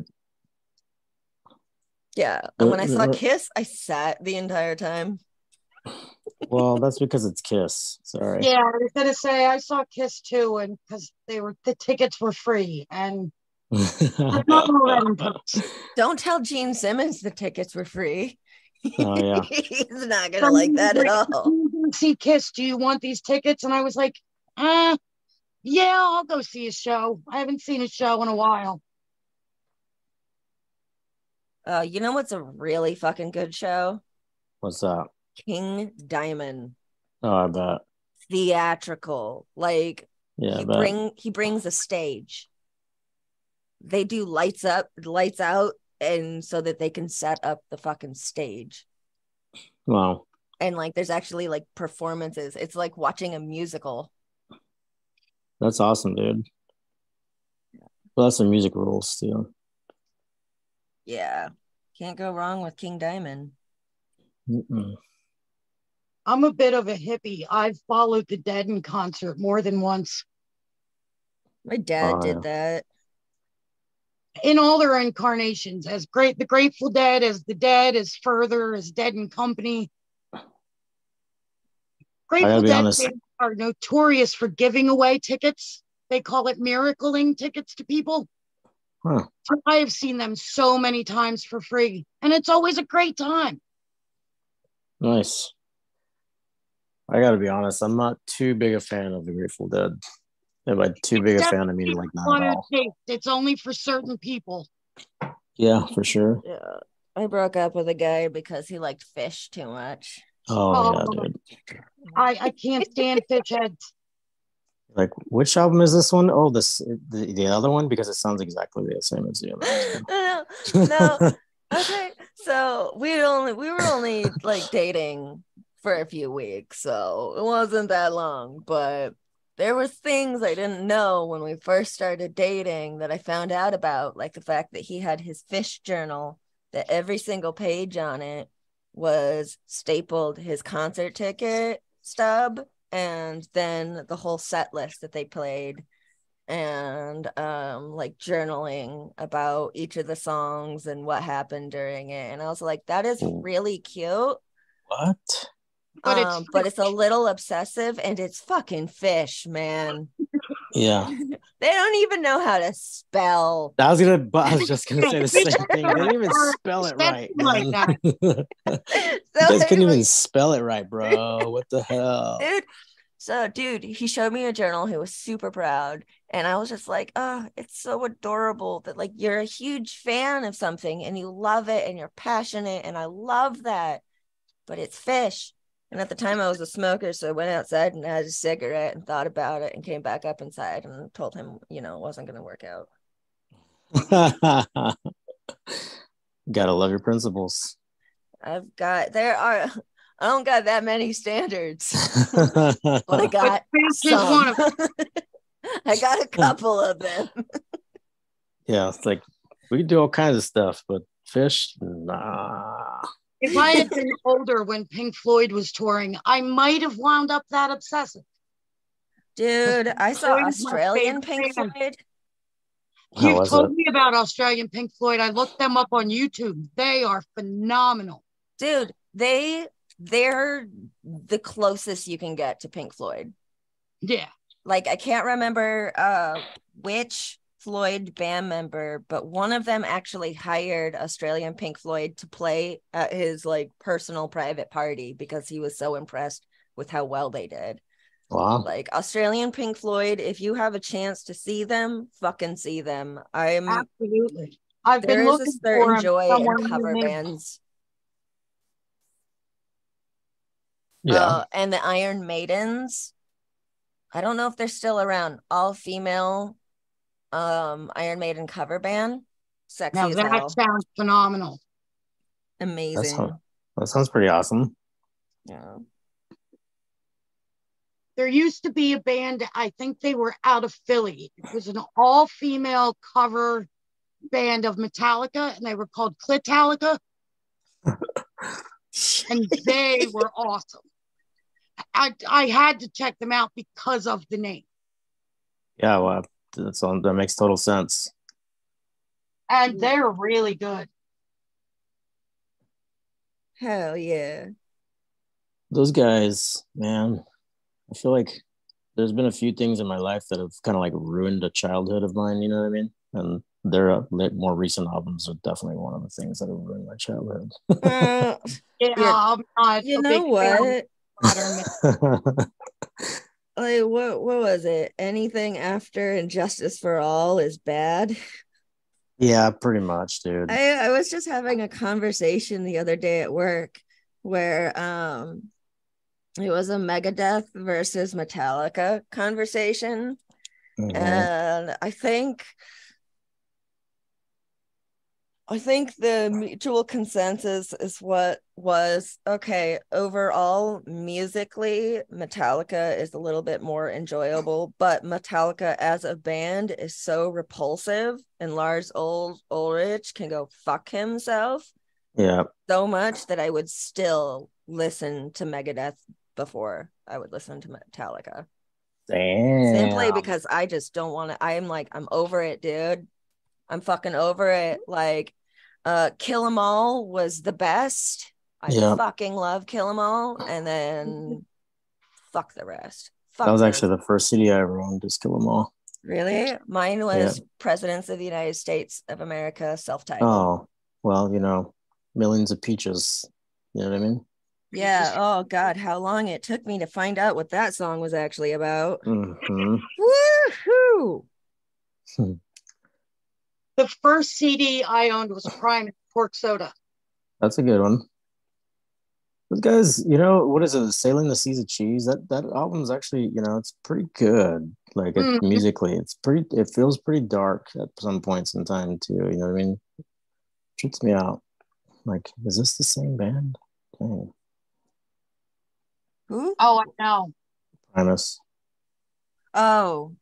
Yeah. And when I saw Kiss, I sat the entire time. Well, that's because it's Kiss. Sorry. Yeah, I was gonna say I saw Kiss too, and because they were the tickets were free, and I'm not gonna let 'em touch. Don't tell Gene Simmons the tickets were free. Oh, yeah. He's not gonna like that at all. See Kiss, do you want these tickets? And I was like, uh, yeah, I'll go see a show. I haven't seen a show in a while. Uh, you know what's a really fucking good show? What's that? King Diamond. Oh, I bet. Theatrical. Like Yeah, I he bet. bring he brings a stage. They do lights up, lights out, and so that they can set up the fucking stage. Wow. And like there's actually like performances. It's like watching a musical. That's awesome, dude. Well, that's some music rules too. Yeah. Can't go wrong with King Diamond. Mm-mm. I'm a bit of a hippie. I've followed the Dead in concert more than once. My dad Oh, did yeah. that. In all their incarnations, as great the Grateful Dead, as the Dead, as Further, as Dead and Company. I gotta Grateful be Dead honest. fans are notorious for giving away tickets. They call it miracling tickets to people. Huh. So I have seen them so many times for free, and it's always a great time. Nice. I gotta be honest, I'm not too big a fan of the Grateful Dead. And by too big a fan, I mean like not at all. It's only for certain people. Yeah, for sure. Yeah. I broke up with a guy because he liked fish too much. Oh, Oh, yeah, dude. I, I can't stand fish heads. Like, which album is this one? Oh, this the, the other one, because it sounds exactly the same as the other no, no, no. Okay, so we only we were only like dating for a few weeks, so it wasn't that long, but there was things I didn't know when we first started dating that I found out about, like the fact that he had his fish journal, that every single page on it was stapled his concert ticket stub, and then the whole set list that they played, and um like journaling about each of the songs and what happened during it. And I was like, that is really cute. What? But um it's but it's a little obsessive, and it's fucking fish, man. Yeah. They don't even know how to spell. I was gonna but I was just gonna say the same thing. They didn't even spell it right, man. So You guys couldn't anyway, even spell it right, bro. What the hell? dude so dude he showed me a journal. He was super proud, and I was just like, oh, it's so adorable that like you're a huge fan of something and you love it and you're passionate, and I love that. But it's fish. And at the time I was a smoker, so I went outside and had a cigarette and thought about it and came back up inside and told him, you know, it wasn't going to work out. Gotta love your principles. I've got, there are, I don't got that many standards, but I got some. I got a couple of them. Yeah, it's like we can do all kinds of stuff, but fish, nah. If I had been older when Pink Floyd was touring, I might have wound up that obsessive. Dude, I saw Australian Pink Floyd. You've told me about Australian Pink Floyd. I looked them up on YouTube. They are phenomenal. Dude, they, they're the closest you can get to Pink Floyd. Yeah. Like, I can't remember uh, which Floyd band member, but one of them actually hired Australian Pink Floyd to play at his like personal private party because he was so impressed with how well they did. Wow. Like Australian Pink Floyd, if you have a chance to see them, fucking see them. I'm absolutely. I've there been is looking a certain for joy in cover bands. Yeah. Uh, and the Iron Maidens. I don't know if they're still around. All female um Iron Maiden cover band. Sexy now as that hell. Sounds phenomenal. Amazing. That sounds, that sounds pretty awesome. Yeah. There used to be a band, I think they were out of Philly. It was an all-female cover band of Metallica, and they were called Clitalica. And they were awesome. I I had to check them out because of the name. Yeah, well, that's all, that makes total sense. And they're really good. Hell yeah. Those guys, man, I feel like there's been a few things in my life that have kind of like ruined a childhood of mine, you know what I mean? And their uh, more recent albums are definitely one of the things that have ruined my childhood. uh, yeah, I'm not you a know big what? fan. Like what what was it? Anything after Injustice for All is bad. Yeah, pretty much, dude. I, I was just having a conversation the other day at work where um it was a Megadeth versus Metallica conversation. Mm-hmm. And I think I think the mutual consensus is what was, okay, overall, musically, Metallica is a little bit more enjoyable, but Metallica as a band is so repulsive, and Lars Ul- Ulrich can go fuck himself. Yeah. So much that I would still listen to Megadeth before I would listen to Metallica. Damn. Simply because I just don't want to, I'm like, I'm over it, dude. I'm fucking over it. Like, uh, Kill 'Em All was the best. I yeah. fucking love Kill 'Em All. And then fuck the rest. Fuck That was those. actually the first C D I ever owned, Just Kill 'Em All. Really? Mine was Yeah. Presidents of the United States of America, self-titled. Oh, well, you know, Millions of Peaches. You know what I mean? Yeah. Oh God, how long it took me to find out what that song was actually about. Mm-hmm. Woohoo! The first C D I owned was Prime Pork Soda. That's a good one. But guys, you know, what is it? Sailing the Seas of Cheese? That that album's actually, you know, it's pretty good. Like it, Mm. musically, it's pretty, it feels pretty dark at some points in time too. You know what I mean? Trips me out. Like, is this the same band? Dang. Who? Oh, I know. Primus. Oh,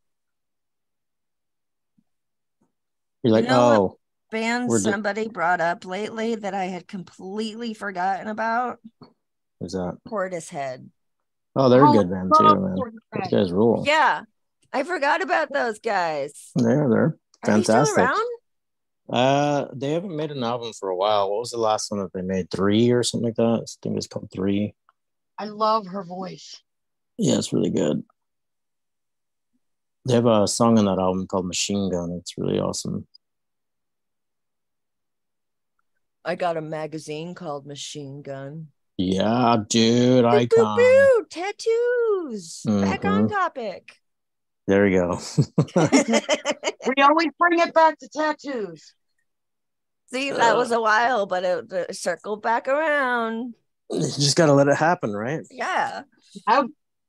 You're like, You know what? oh, band We're di- somebody brought up lately that I had completely forgotten about. who's that? Portishead. Oh, they're a Oh, good band I too, love man. Portishead. Those guys rule. Yeah, I forgot about those guys. They're they're Are they fantastic. still around? Uh, they haven't made an album for a while. What was the last one that they made? Three or something like that. I think it's called Three. I love her voice. Yeah, it's really good. They have a song on that album called Machine Gun. It's really awesome. I got a magazine called Machine Gun. Yeah, dude, Boo, boo, icon. boo, tattoos. Back on Mhm. topic. There you go. We always bring it back to tattoos. See, that was a while, but it, it circled back around. You just got to let it happen, right? Yeah. I,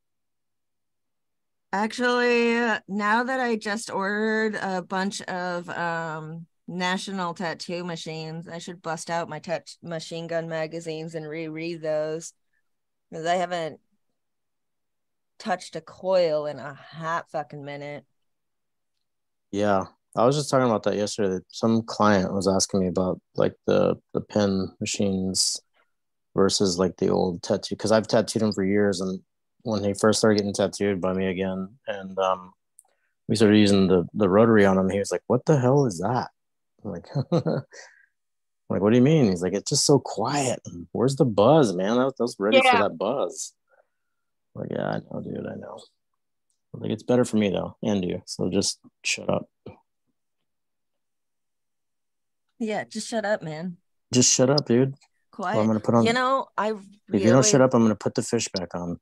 Actually, now that I just ordered a bunch of um national tattoo machines, I should bust out my tat- machine gun magazines and reread those because I haven't touched a coil in a hot fucking minute. Yeah. I was just talking about that yesterday. That some client was asking me about like the the pen machines versus like the old tattoo, because I've tattooed him for years, and when he first started getting tattooed by me again, and um, we started using the the rotary on him, he was like, "What the hell is that?" I'm like, I'm like, what do you mean? He's like, "It's just so quiet. Where's the buzz, man? I was, I was ready Yeah. for that buzz." I'm like, yeah, I know, dude, I know. I'm like, it's better for me though, and you. So just shut up. Yeah, just shut up, man. Just shut up, dude. Quiet. Well, I'm gonna put on. You know, I really... If you don't shut up, I'm gonna put the fish back on.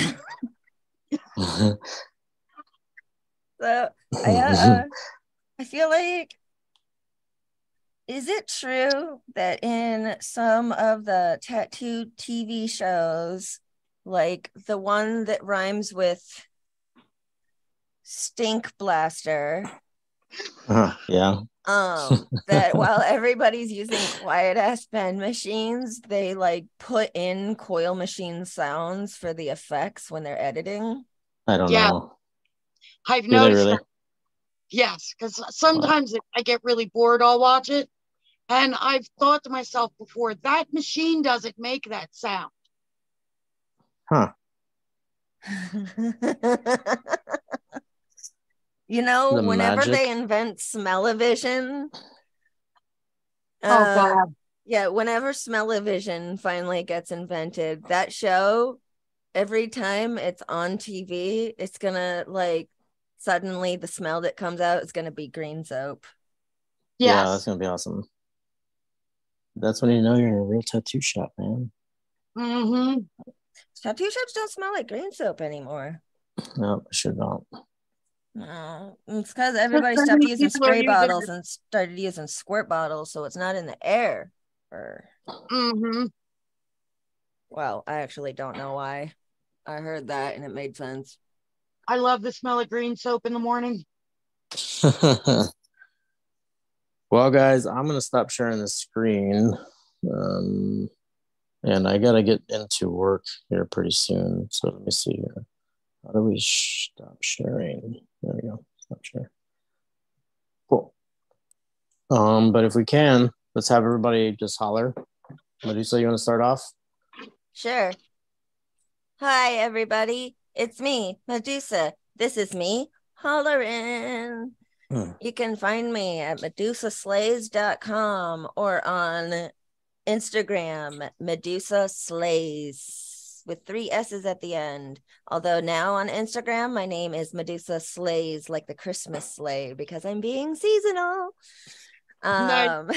So, I, uh, I feel like, is it true that in some of the tattoo T V shows, like the one that rhymes with Stink Blaster, Uh, yeah. um, that while everybody's using quiet ass pen machines, they like put in coil machine sounds for the effects when they're editing? I don't Yeah. know. I've Do they noticed really? that. Yes, because sometimes if I get really bored, I'll watch it. And I've thought to myself before, that machine doesn't make that sound. Huh. You know, The whenever magic. they invent smell-o-vision, Oh, uh, God. yeah, whenever smell-o-vision finally gets invented, that show, every time it's on T V, it's gonna like suddenly the smell that comes out is gonna be green soap. Yeah, Yes. that's gonna be awesome. That's when you know you're in a real tattoo shop, man. Mm-hmm. Tattoo shops don't smell like green soap anymore. No, I should not. No, it's because everybody so stopped many using people are spray using bottles it. and started using squirt bottles, so it's not in the air. Or, Mm-hmm. well, I actually don't know why. I heard that and it made sense. I love the smell of green soap in the morning. Well, guys, I'm gonna stop sharing the screen, um, and I gotta get into work here pretty soon. So let me see here. How do we stop sharing? There we go. Stop share. Cool. Um, but if we can, let's have everybody just holler. Medusa, you want to start off? Sure. Hi, everybody. It's me, Medusa. This is me, hollering. Hmm. You can find me at medusa slays dot com or on Instagram, Medusa Slays. with three S's at the end. Although now on Instagram, my name is Medusa Slays, like the Christmas sleigh, because I'm being seasonal. Um,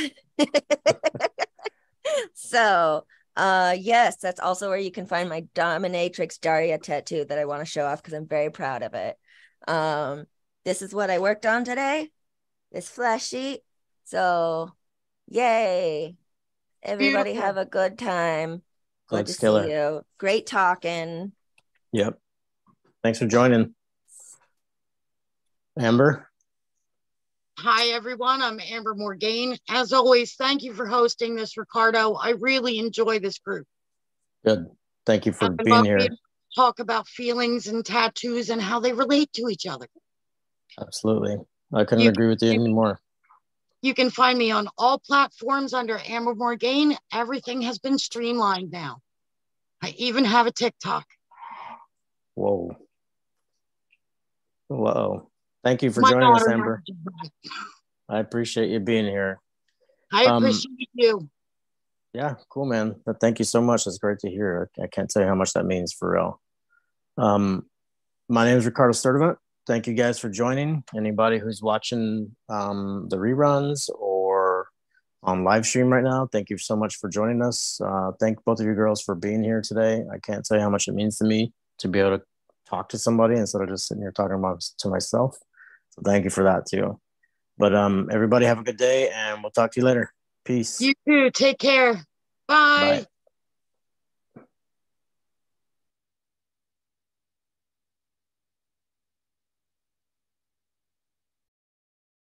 so uh, yes, that's also where you can find my Dominatrix Daria tattoo that I want to show off because I'm very proud of it. Um, this is what I worked on today, this flash sheet. So yay. Everybody Beautiful. Have a good time. Good Thanks, to Killer. see you. Great talking. Yep. Thanks for joining. Amber? Hi, everyone. I'm Amber Morgaine. As always, thank you for hosting this, Ricardo. I really enjoy this group. Good. Thank you for I being here. being talk about feelings and tattoos and how they relate to each other. Absolutely. I couldn't you agree with you anymore. You can find me on all platforms under Amber Morgaine. Everything has been streamlined now. I even have a TikTok. Whoa. Whoa. Thank you for My joining us, daughter Amber. I appreciate you being here. I Um, appreciate you. Yeah, cool, man. But thank you so much. That's great to hear. I can't tell you how much that means for real. Um, my name is Ricardo Sturdivant. Thank you guys for joining. Anybody who's watching um, the reruns or on live stream right now, thank you so much for joining us. Uh, thank both of you girls for being here today. I can't tell you how much it means to me to be able to talk to somebody instead of just sitting here talking about to myself. So thank you for that too. But um, everybody have a good day and we'll talk to you later. Peace. You too. Take care. Bye. Bye.